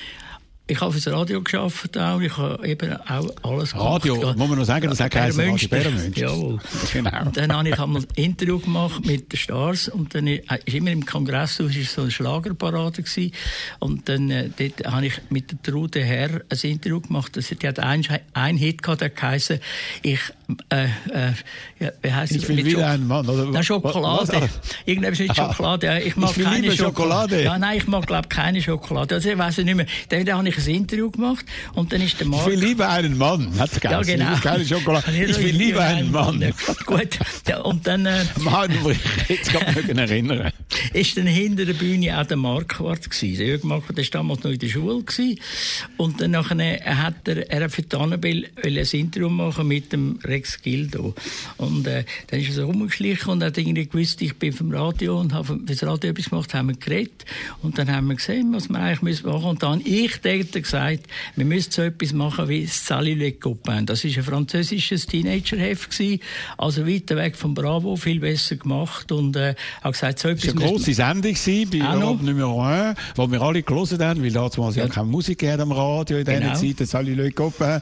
Ich habe fürs Radio gearbeitet auch. Ich habe eben auch alles gemacht. Radio, ja. Muss man noch sagen, das hat geheißen Radio Bärenmünster. Jawohl. Genau. Und dann habe ich einmal ein Interview gemacht mit den Stars, und dann ist immer im Kongresshaus so eine Schlagerparade gewesen. Und dann äh, dort habe ich mit der Trude Herr ein Interview gemacht. Das, die hat einen, einen Hit gehabt, der geheißen, ich, äh, äh, ja, wie heisst ich will wieder einen Mann, oder? Nein, Schokolade. Irgendetwas mit Schokolade. Ja, ich mag ich will keine Schokolade. Schokolade. Ja, nein, ich mag, glaube keine Schokolade. Also, ich weiss nicht mehr. Dann, dann habe ich ein Interview gemacht, und dann ist der Mark... Ich will lieber einen Mann, hat es ja, genau. Ich will keine Schokolade. Ich will lieber einen Mann. Ja, gut. Ja, und dann... Äh, Mann, wo ich jetzt gerade nicht erinnern. Ist dann hinter der Bühne auch der Marquardt gewesen. Der Jürg Marquardt war damals noch in der Schule gewesen. Und dann nachher hat er, er hat für die Annabelle ein Interview machen mit dem Rex Gildo. Und äh, dann ist er so rumgeschlichen und hat irgendwie gewusst, ich bin vom Radio und habe für das Radio etwas gemacht, haben wir geredet. Und dann haben wir gesehen, was wir eigentlich müssen machen. Und dann ich dort gesagt, wir müssen so etwas machen wie Sally Le Copain. Das war ein französisches Teenagerheft gewesen, also weiter weg vom Bravo, viel besser gemacht, und äh, hat gesagt, so etwas. Das war eine grosse Sendung bei Europe Nummer eins, wo wir alle gelesen haben, weil damals ja keine Musik gab am Radio in genau. dieser Zeit. Sally Le Copain,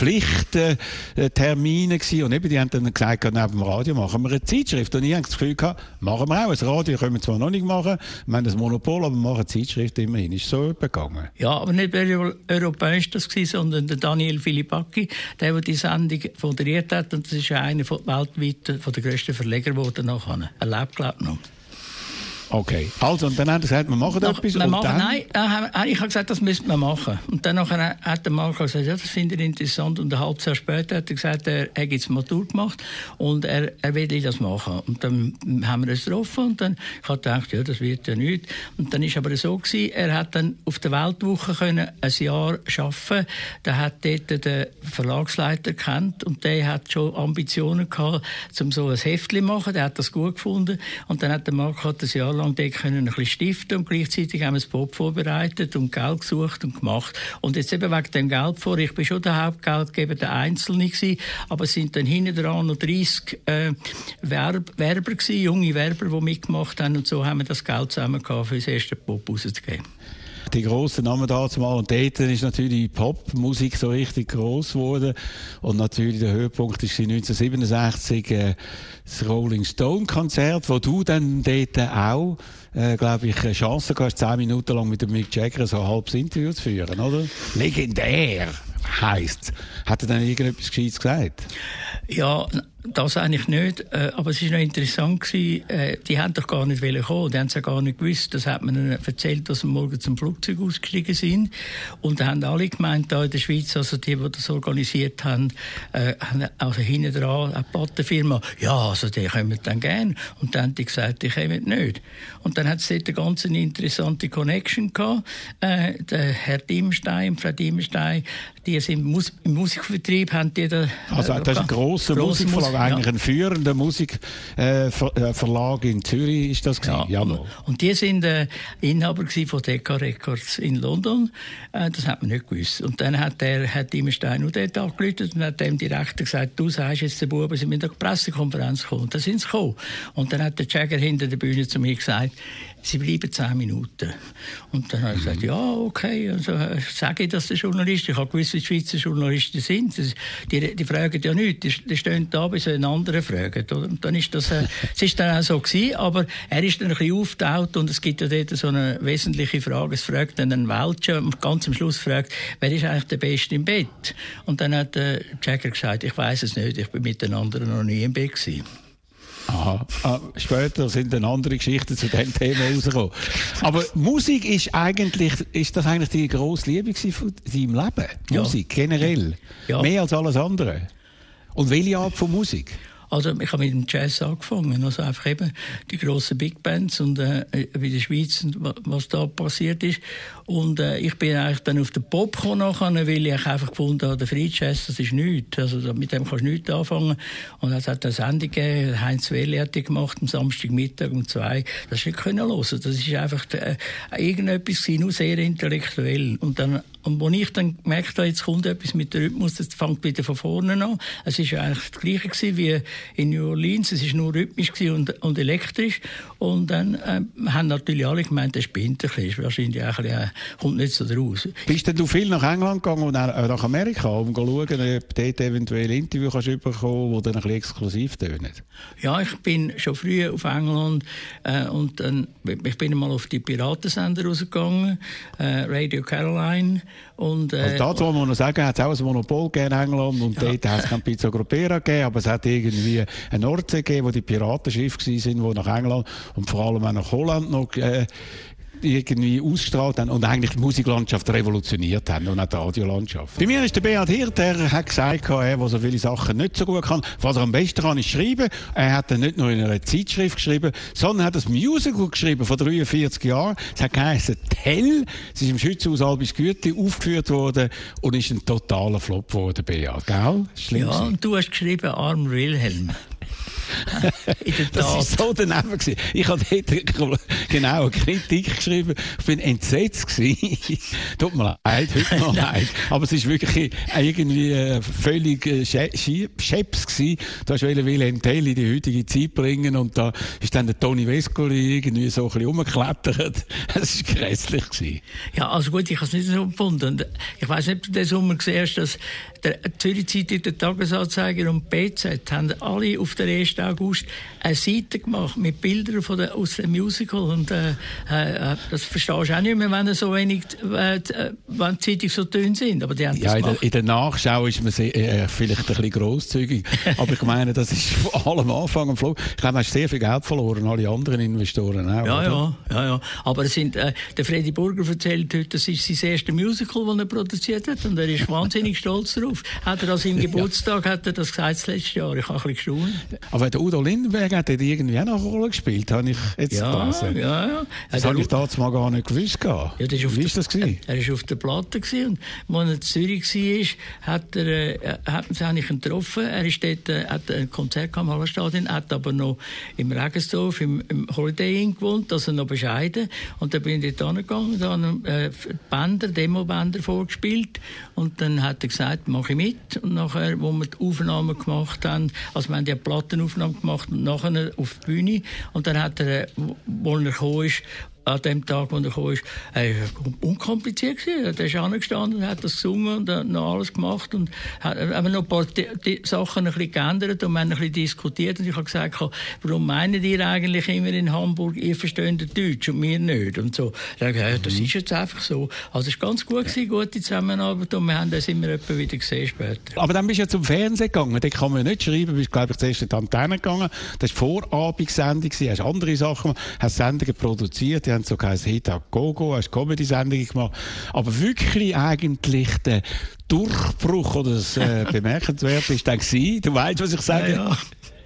Pflichttermine gewesen, und eben, die haben dann gesagt, neben dem Radio machen wir eine Zeitschrift. Und ich habe das Gefühl gehabt, machen wir auch. Das Radio können wir zwar noch nicht machen, wir haben das Monopol, aber wir machen eine Zeitschrift immerhin. Ist so gegangen? Ja, aber nicht bei Europäer ist das gewesen, sondern der Daniel Filipacchi, der, der die Sendung moderiert hat. Und das ist einer von, weltweit von der grössten Verleger geworden nachher. Er lebt, glaube ich, noch. Okay, also, und dann hat er gesagt, wir machen Nach, etwas. wir und machen, dann? Nein, äh, ich habe gesagt, das müssen wir machen. Und dann nachher hat der Marco gesagt, ja, das finde ich interessant. Und ein halbes Jahr später hat er gesagt, er hat jetzt Matur gemacht und er, er will das machen. Und dann haben wir uns getroffen und dann ich habe gedacht, ja, das wird ja nichts. Und dann ist aber so gewesen, er hat dann auf der Weltwoche können ein Jahr arbeiten. Da hat dort der Verlagsleiter gekannt und der hat schon Ambitionen gehabt, um so ein Heftchen zu machen. Der hat das gut gefunden. Und dann hat der Marco das Jahr lang dort können ein bisschen stiften und gleichzeitig haben wir das Pop vorbereitet und Geld gesucht und gemacht. Und jetzt eben wegen dem Geld vor, ich bin schon der Hauptgeldgeber, der Einzelne gewesen, aber es sind dann hinten dran noch dreissig äh, Werb- Werber gewesen, junge Werber, die mitgemacht haben und so haben wir das Geld zusammen gehabt, für das erste Pop rauszugeben. Die grossen Namen dazu mal. Und dort ist natürlich die Popmusik so richtig gross geworden. Und natürlich der Höhepunkt ist neunzehnhundertsiebenundsechzig äh, das Rolling Stone Konzert, wo du dann dort auch, äh, glaube ich, eine Chance hast, zehn Minuten lang mit dem Mick Jagger so ein halbes Interview zu führen, oder? Legendär heisst. Hat er dann irgendetwas Gescheites gesagt? Ja, das eigentlich nicht, äh, aber es war noch interessant gewesen, äh, die haben doch gar nicht wollen kommen, die haben es ja gar nicht gewusst, das hat man ihnen erzählt, dass sie morgen zum Flugzeug ausgestiegen sind und da haben alle gemeint, da in der Schweiz, also die, die das organisiert haben, äh, haben also hinten dran eine Plattenfirma, ja, also die kommen dann gern und dann haben die gesagt, die kommen nicht. Und dann hat es dort eine ganz interessante Connection gehabt, äh, der Herr Diemenstein, Frau Diemenstein, die sind im, Mus- im Musikvertrieb, haben die da... Äh, also das ist ein grosser Musikverlag, eigentlich ja. Ein führender Musikverlag äh, in Zürich ist das gewesen. Ja, und, und die sind äh, Inhaber von Decca Records in London. Äh, das hat man nicht gewusst. Und dann hat der Herr Diemenstein auch dort angerufen und hat dem Direktor gesagt, du sagst jetzt den Buben, sie müssen in die Pressekonferenz kommen. Und dann sind sie gekommen. Und dann hat der Jagger hinter der Bühne zu mir gesagt, sie bleiben zehn Minuten. Und dann habe ich gesagt, ja, okay. Also, sage ich das den Journalisten. Ich habe gewusst, wie die Schweizer Journalisten sind. Die, die fragen ja nichts. Die, die stehen da, bis einen anderen fragen. Und dann ist das, äh, es ist dann auch so gewesen. Aber er ist dann ein bisschen aufgetaucht und es gibt ja dort so eine wesentliche Frage. Es fragt dann ein Welcher und ganz am Schluss fragt, wer ist eigentlich der Beste im Bett? Und dann hat der Jagger gesagt, ich weiss es nicht, ich bin mit den anderen noch nie im Bett gewesen. Aha. Ah, später sind dann andere Geschichten zu diesem Thema rausgekommen. Aber Musik ist eigentlich, ist das eigentlich die grosse Liebe von deinem Leben? Ja. Musik, generell? Ja. Mehr als alles andere? Und welche Art von Musik? Also ich habe mit dem Jazz angefangen, also einfach eben die grossen Big Bands und äh, wie in der Schweiz und was da passiert ist. Und äh, ich bin eigentlich dann auf den Pop gekommen nachher, weil ich einfach gefunden habe, der Free Jazz, das ist nichts. Also mit dem kannst du nichts anfangen. Und es hat eine Sendung gegeben, Heinz Welli hat die gemacht, am Samstagmittag um zwei. Das ist nicht können hören. Das ist einfach äh, irgendetwas gewesen, nur sehr intellektuell. Und dann, und als ich dann gemerkt habe, jetzt kommt etwas mit dem Rhythmus, das fängt wieder von vorne an. Es ist ja eigentlich das Gleiche gewesen wie in New Orleans. Es ist nur rhythmisch und, und elektrisch. Und dann äh, haben natürlich alle gemeint, der spinnt ein bisschen. Ist wahrscheinlich auch ein bisschen, äh, kommt nicht so raus. Bist denn du viel nach England gegangen und nach Amerika, um zu schauen, ob dort eventuell Interview kannst du bekommen, die dann ein bisschen exklusiv tönen? Ja, ich bin schon früh auf England äh, und dann, ich bin mal auf die Piratensender rausgegangen, äh, Radio Caroline. Und, äh, also dazu muss man noch sagen, hat es auch ein Monopol gegeben in England und ja. Dort hat es kein Pizza Gropera gegeben, aber es hat irgendwie eine Nordsee gegeben, wo die Piratenschiffe waren, die nach England und vor allem auch nach Holland noch äh, irgendwie ausgestrahlt haben und eigentlich die Musiklandschaft revolutioniert haben und auch die Radiolandschaft. Bei mir ist der Beat Hirt, der hat gesagt, er, der so viele Sachen nicht so gut kann, was er am besten kann, ist schreiben. Er hat dann nicht nur in einer Zeitschrift geschrieben, sondern hat ein Musical geschrieben vor dreiundvierzig Jahren. Es hat geheißen Tell. Es ist im Schützenhaus Albisgüti aufgeführt worden und ist ein totaler Flop geworden, Beat. Gell? Schlimm. Ja, und du hast geschrieben Arm Wilhelm. In der Tat. Das war so daneben gewesen. Ich habe dort genau eine Kritik geschrieben. Ich bin entsetzt gewesen. Tut mir leid, heute noch leid. Aber es ist wirklich irgendwie äh, völlig äh, scheps gewesen. Da hast du Wilhelm Tell in die heutige Zeit bringen und da ist dann der Toni Vescoli irgendwie so ein bisschen rumgeklettert. Es war grässlich gewesen. Ja, also gut, ich habe es nicht so empfunden. Ich weiss nicht, ob du den Sommer gesehen hast, dass der Zürich Zeitung, der Tagesanzeiger und B Z haben alle auf der ersten August eine Seite gemacht mit Bildern von der, aus dem Musical. Und äh, äh, das verstehst du auch nicht mehr, wenn so wenig, äh, wenn die Zeitungen so dünn sind. Aber die haben ja, das in, der, in der Nachschau ist man sehr, äh, vielleicht ein bisschen grosszügig. Aber ich meine, das ist vor allem am Anfang am Flug. Ich glaube, man hat sehr viel Geld verloren, alle anderen Investoren auch. Ja, oder? ja, ja, ja. Aber es sind, äh, der Freddy Burger erzählt heute, das ist sein erstes Musical, das er produziert hat. Und er ist wahnsinnig stolz darauf. Hat er das im Geburtstag, hat er das gesagt, das letzte Jahr. Ich habe ein bisschen gestaunt. Aber der Udo Lindenberg hat irgendwie auch noch eine Rolle gespielt, habe ich jetzt ja, gelesen. Ja, ja. Das habe ich damals mal gar nicht gewusst. Ja, das ist Wie war das gewesen? Er war auf der Platte gewesen, und als er in Zürich war, hat er, äh, hat man sich getroffen. Er ist dort, äh, hat ein Konzert am Hallenstadion, hat aber noch im Regensdorf, im, im Holiday Inn gewohnt, also noch bescheiden. Und dann bin ich dort hingegangen, da haben äh, Bänder, Demo-Bänder vorgespielt. Und dann hat er gesagt, mache ich mit. Und nachher, wo wir die Aufnahmen gemacht haben, also wir haben die Plattenaufnahmen gemacht und nachher auf die Bühne. Und dann hat er, wo er gekommen ist, an dem Tag, wo er gekommen ist, äh, unkompliziert gewesen. Er ist angestanden und hat das gesungen und hat noch alles gemacht und hat aber noch ein paar die, die Sachen ein bisschen geändert und wir haben ein bisschen diskutiert und ich habe gesagt, warum meinen ihr eigentlich immer in Hamburg, ihr versteht Deutsch und wir nicht und so. Er hat gesagt, ja, das ist jetzt einfach so. Also es war ganz gut gewesen, gute Zusammenarbeit und wir haben das immer etwa wieder gesehen später. Aber dann bist du ja zum Fernsehen gegangen, da kann man nicht schreiben, du bist glaube ich zuerst in die Antenne gegangen, das war Vorabendsendung, hast andere Sachen, hast Sendungen produziert, die haben so geheißen Hit a Go-Go, hast Comedy-Sendungen gemacht. Aber wirklich eigentlich der Durchbruch oder das äh, Bemerkenswerte ist dann gewesen, du weißt, was ich sage? Ja,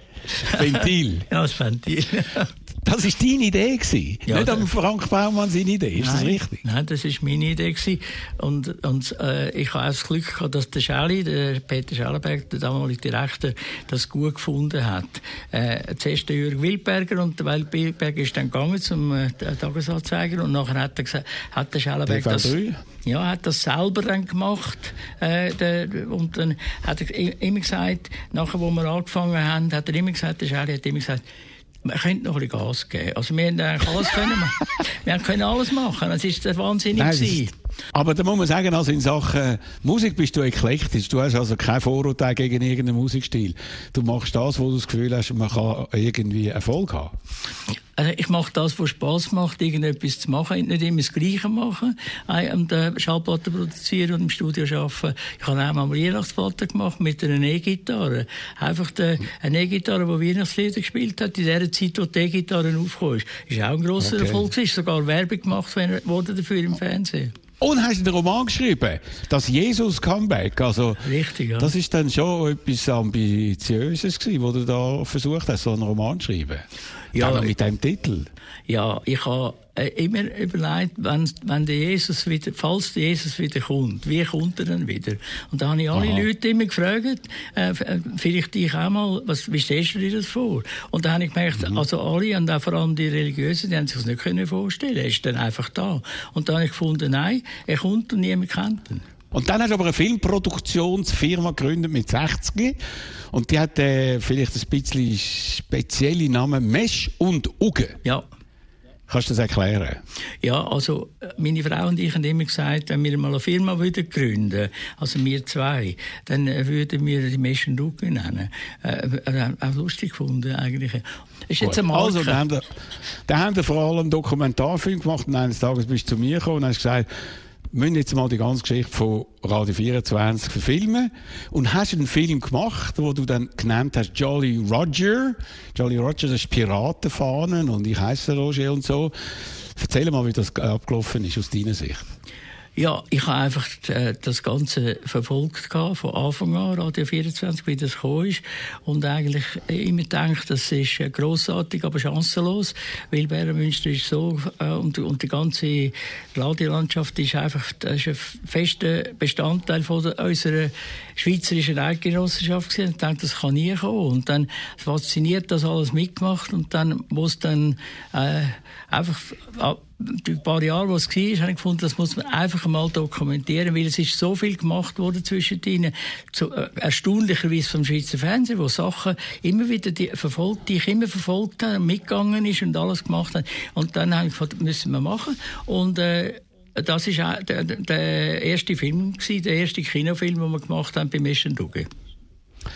ja. Ventil. Ja, das Ventil. Das war deine Idee gewesen? Ja, nicht am Frank Baumann seine Idee, ist nein, das richtig? Nein, das war meine Idee gewesen. Und, und äh, ich habe auch das Glück gehabt, dass der Schäli, der Peter Schellenberg, der damalige Direktor, das gut gefunden hat. Äh, zuerst der Jürg Wildberger und der Wildberger ist dann gegangen zum äh, Tagesanzeiger und nachher hat er gesagt, hat der Schellenberg das, ja, hat das selber dann gemacht. Äh, der, und dann hat er immer gesagt, nachher, wo wir angefangen haben, hat er immer gesagt, der Schäli hat immer gesagt, wir können noch ein bisschen Gas geben. Also wir haben eigentlich alles können machen. Wir können alles machen. Das ist wahnsinnig gewesen. Aber da muss man sagen, also in Sachen Musik bist du eklektisch. Du hast also kein Vorurteil gegen irgendeinen Musikstil. Du machst das, wo du das Gefühl hast, man kann irgendwie Erfolg haben. Also ich mache das, was Spass macht, irgendetwas zu machen, nicht immer das Gleiche machen, und äh, Schallplatten produzieren und im Studio arbeiten. Ich habe auch mal eine Weihnachtsplatte gemacht mit einer E-Gitarre. Einfach de, eine E-Gitarre, die Weihnachtslieder gespielt hat, in der Zeit, wo die E-Gitarre aufgekommen ist. Ist auch ein grosser okay. Erfolg. Ist sogar Werbung gemacht worden dafür im Fernsehen. Und hast du einen Roman geschrieben, das Jesus-Comeback. Also, richtig, ja. Das ist dann schon etwas Ambitiöses gewesen, wo du da versucht hast, so einen Roman zu schreiben. Ja, dann mit diesem Titel. Ja, ich habe äh, immer überlegt, wenn, wenn der Jesus wieder, falls der Jesus wieder kommt, wie kommt er dann wieder? Und da habe ich alle Aha. Leute immer gefragt, äh, vielleicht dich auch mal, was, wie stellst du dir das vor? Und da habe ich gemerkt, mhm. also alle, und auch vor allem die Religiösen, die haben sich das nicht können vorstellen. Er ist dann einfach da. Und da habe ich gefunden, nein, er kommt und niemand kennt ihn. Und dann hast du aber eine Filmproduktionsfirma gegründet mit sechzig. Und die hat äh, vielleicht ein bisschen spezielle Namen, Mesch und Uge. Ja. Kannst du das erklären? Ja, also meine Frau und ich haben immer gesagt, wenn wir mal eine Firma wieder gründen, also wir zwei, dann äh, würden wir die Mesch und Uge nennen. Äh, äh, auch lustig gefunden eigentlich. Ist jetzt eine Marke. Also, da haben, wir, da haben wir vor allem einen Dokumentarfilm gemacht und eines Tages bist du zu mir gekommen und hast gesagt, wir müssen jetzt mal die ganze Geschichte von Radio vierundzwanzig verfilmen. Und hast einen Film gemacht, den du dann genannt hast Jolly Roger. Jolly Roger, das ist Piratenfahnen und ich heisse Roger und so. Erzähl mal, wie das abgelaufen ist aus deiner Sicht. Ja, ich habe einfach äh, das Ganze verfolgt gehabt, von Anfang an, Radio vierundzwanzig, wie das gekommen ist. Und eigentlich immer gedacht, das ist äh, grossartig, aber chancenlos. Weil Bärenmünster ist so, äh, und, und die ganze Radiolandschaft ist einfach, das ist ein fester Bestandteil von der, unserer schweizerischen Eidgenossenschaft gewesen. Ich dachte, das kann nie kommen. Und dann fasziniert das alles mitgemacht und dann, wo es dann, äh, einfach, äh, die paar Jahre, wo es war, habe ich gefunden, das muss man einfach mal dokumentieren, weil es ist so viel gemacht worden zwischen ihnen, so, äh, erstaunlicherweise vom Schweizer Fernsehen, wo Sachen immer wieder die, verfolgt, die ich immer verfolgt habe, mitgegangen ist und alles gemacht habe. Und dann habe ich gedacht, das müssen wir machen. Und äh, das war der, der erste Film gewesen, der erste Kinofilm, den wir gemacht haben bei Mesch und Uge.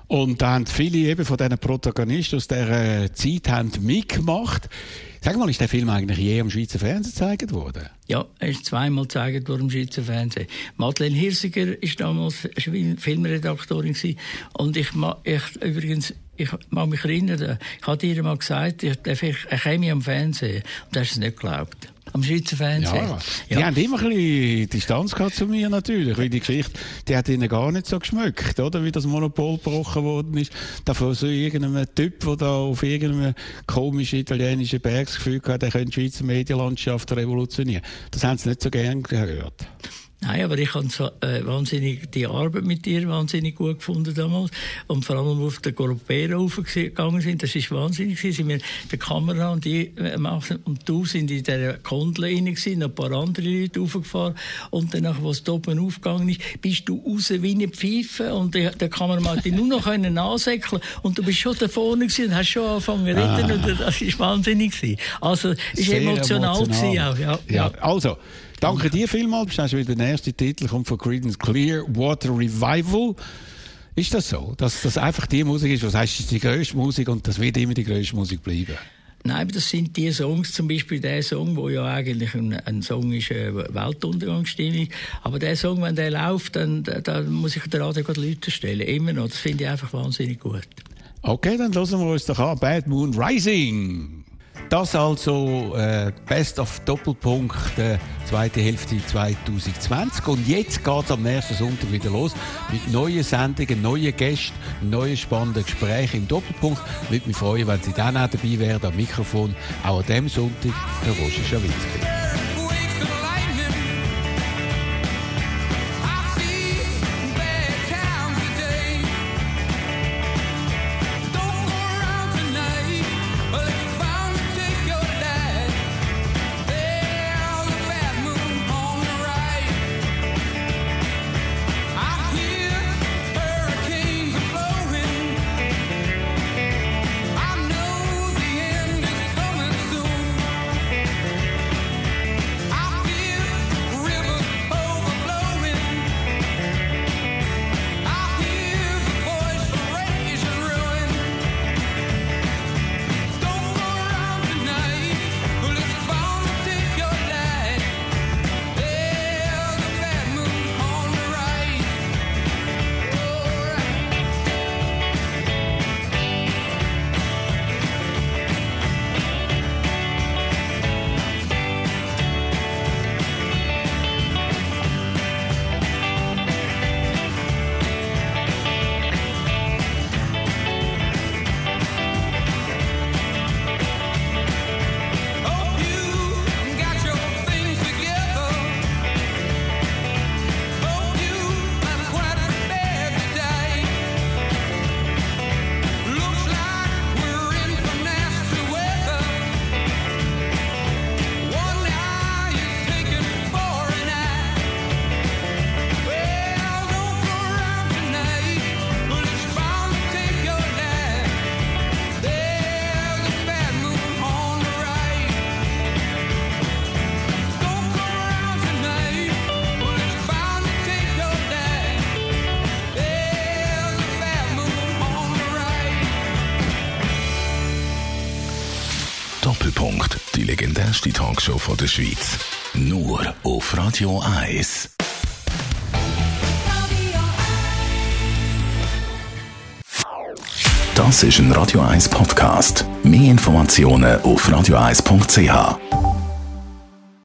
Und da haben viele eben von diesen Protagonisten aus dieser Zeit haben mitgemacht. Sag mal, ist der Film eigentlich je am Schweizer Fernsehen gezeigt worden? Ja, er ist zweimal gezeigt worden im Schweizer Fernsehen. Madeleine Hirsiger war damals Filmredaktorin gewesen. Und ich, ich übrigens, ich mag mich erinnern, ich hatte ihr mal gesagt, er käme am Fernsehen. Und du hast es nicht geglaubt. Am Schweizer Fernsehen. Ja, die ja. haben immer ein bisschen Distanz gehabt zu mir natürlich, weil die Geschichte, die hat ihnen gar nicht so geschmeckt, oder? Wie das Monopol gebrochen worden ist. Da von so irgendeinem Typ, der da auf irgendeinem komischen italienischen Berg das Gefühl hat, er könnte die Schweizer Medienlandschaft revolutionieren. Das haben sie nicht so gern gehört. Nein, aber ich habe so, äh, wahnsinnig die Arbeit mit dir wahnsinnig gut gefunden damals. Und vor allem auf der Coropera raufgegangen sind. Das war wahnsinnig gewesen. Sind wir die Kamera und die äh, machen, und du sind in dieser Gondel rein gewesen, ein paar andere Leute raufgefahren. Und danach, als es oben aufgegangen ist, bist du raus wie eine Pfeife. Und der, der Kameramann hat dich nur noch ansäckeln. Und du bist schon da vorne gewesen und hast schon angefangen zu reden. Ah. Und das war wahnsinnig gewesen. Also, es war emotional, emotional. Gewesen auch. Ja, ja. Ja, also. Danke dir vielmals. Das ist wieder der erste Titel, kommt von Creedence Clearwater Revival. Ist das so, dass das einfach die Musik ist, was heißt, ist die grösste Musik und das wird immer die grösste Musik bleiben? Nein, aber das sind die Songs, zum Beispiel der Song, der ja eigentlich ein, ein Song ist, äh, Weltuntergangsstimmung. Aber der Song, wenn der läuft, dann, dann muss ich den Radio gerade Leute stellen. Immer noch. Das finde ich einfach wahnsinnig gut. Okay, dann hören wir uns doch an. Bad Moon Rising. Das also äh, Best of Doppelpunkt, äh, zweite Hälfte zwanzig zwanzig. Und jetzt geht es am nächsten Sonntag wieder los mit neuen Sendungen, neuen Gästen, neuen spannenden Gesprächen im Doppelpunkt. Würde mich freuen, wenn Sie dann auch dabei wären am Mikrofon. Auch an diesem Sonntag, der Roger Schawinski. Doppelpunkt, die legendärste Talkshow von der Schweiz. Nur auf Radio eins. Das ist ein Radio eins Podcast. Mehr Informationen auf radio eins punkt c h.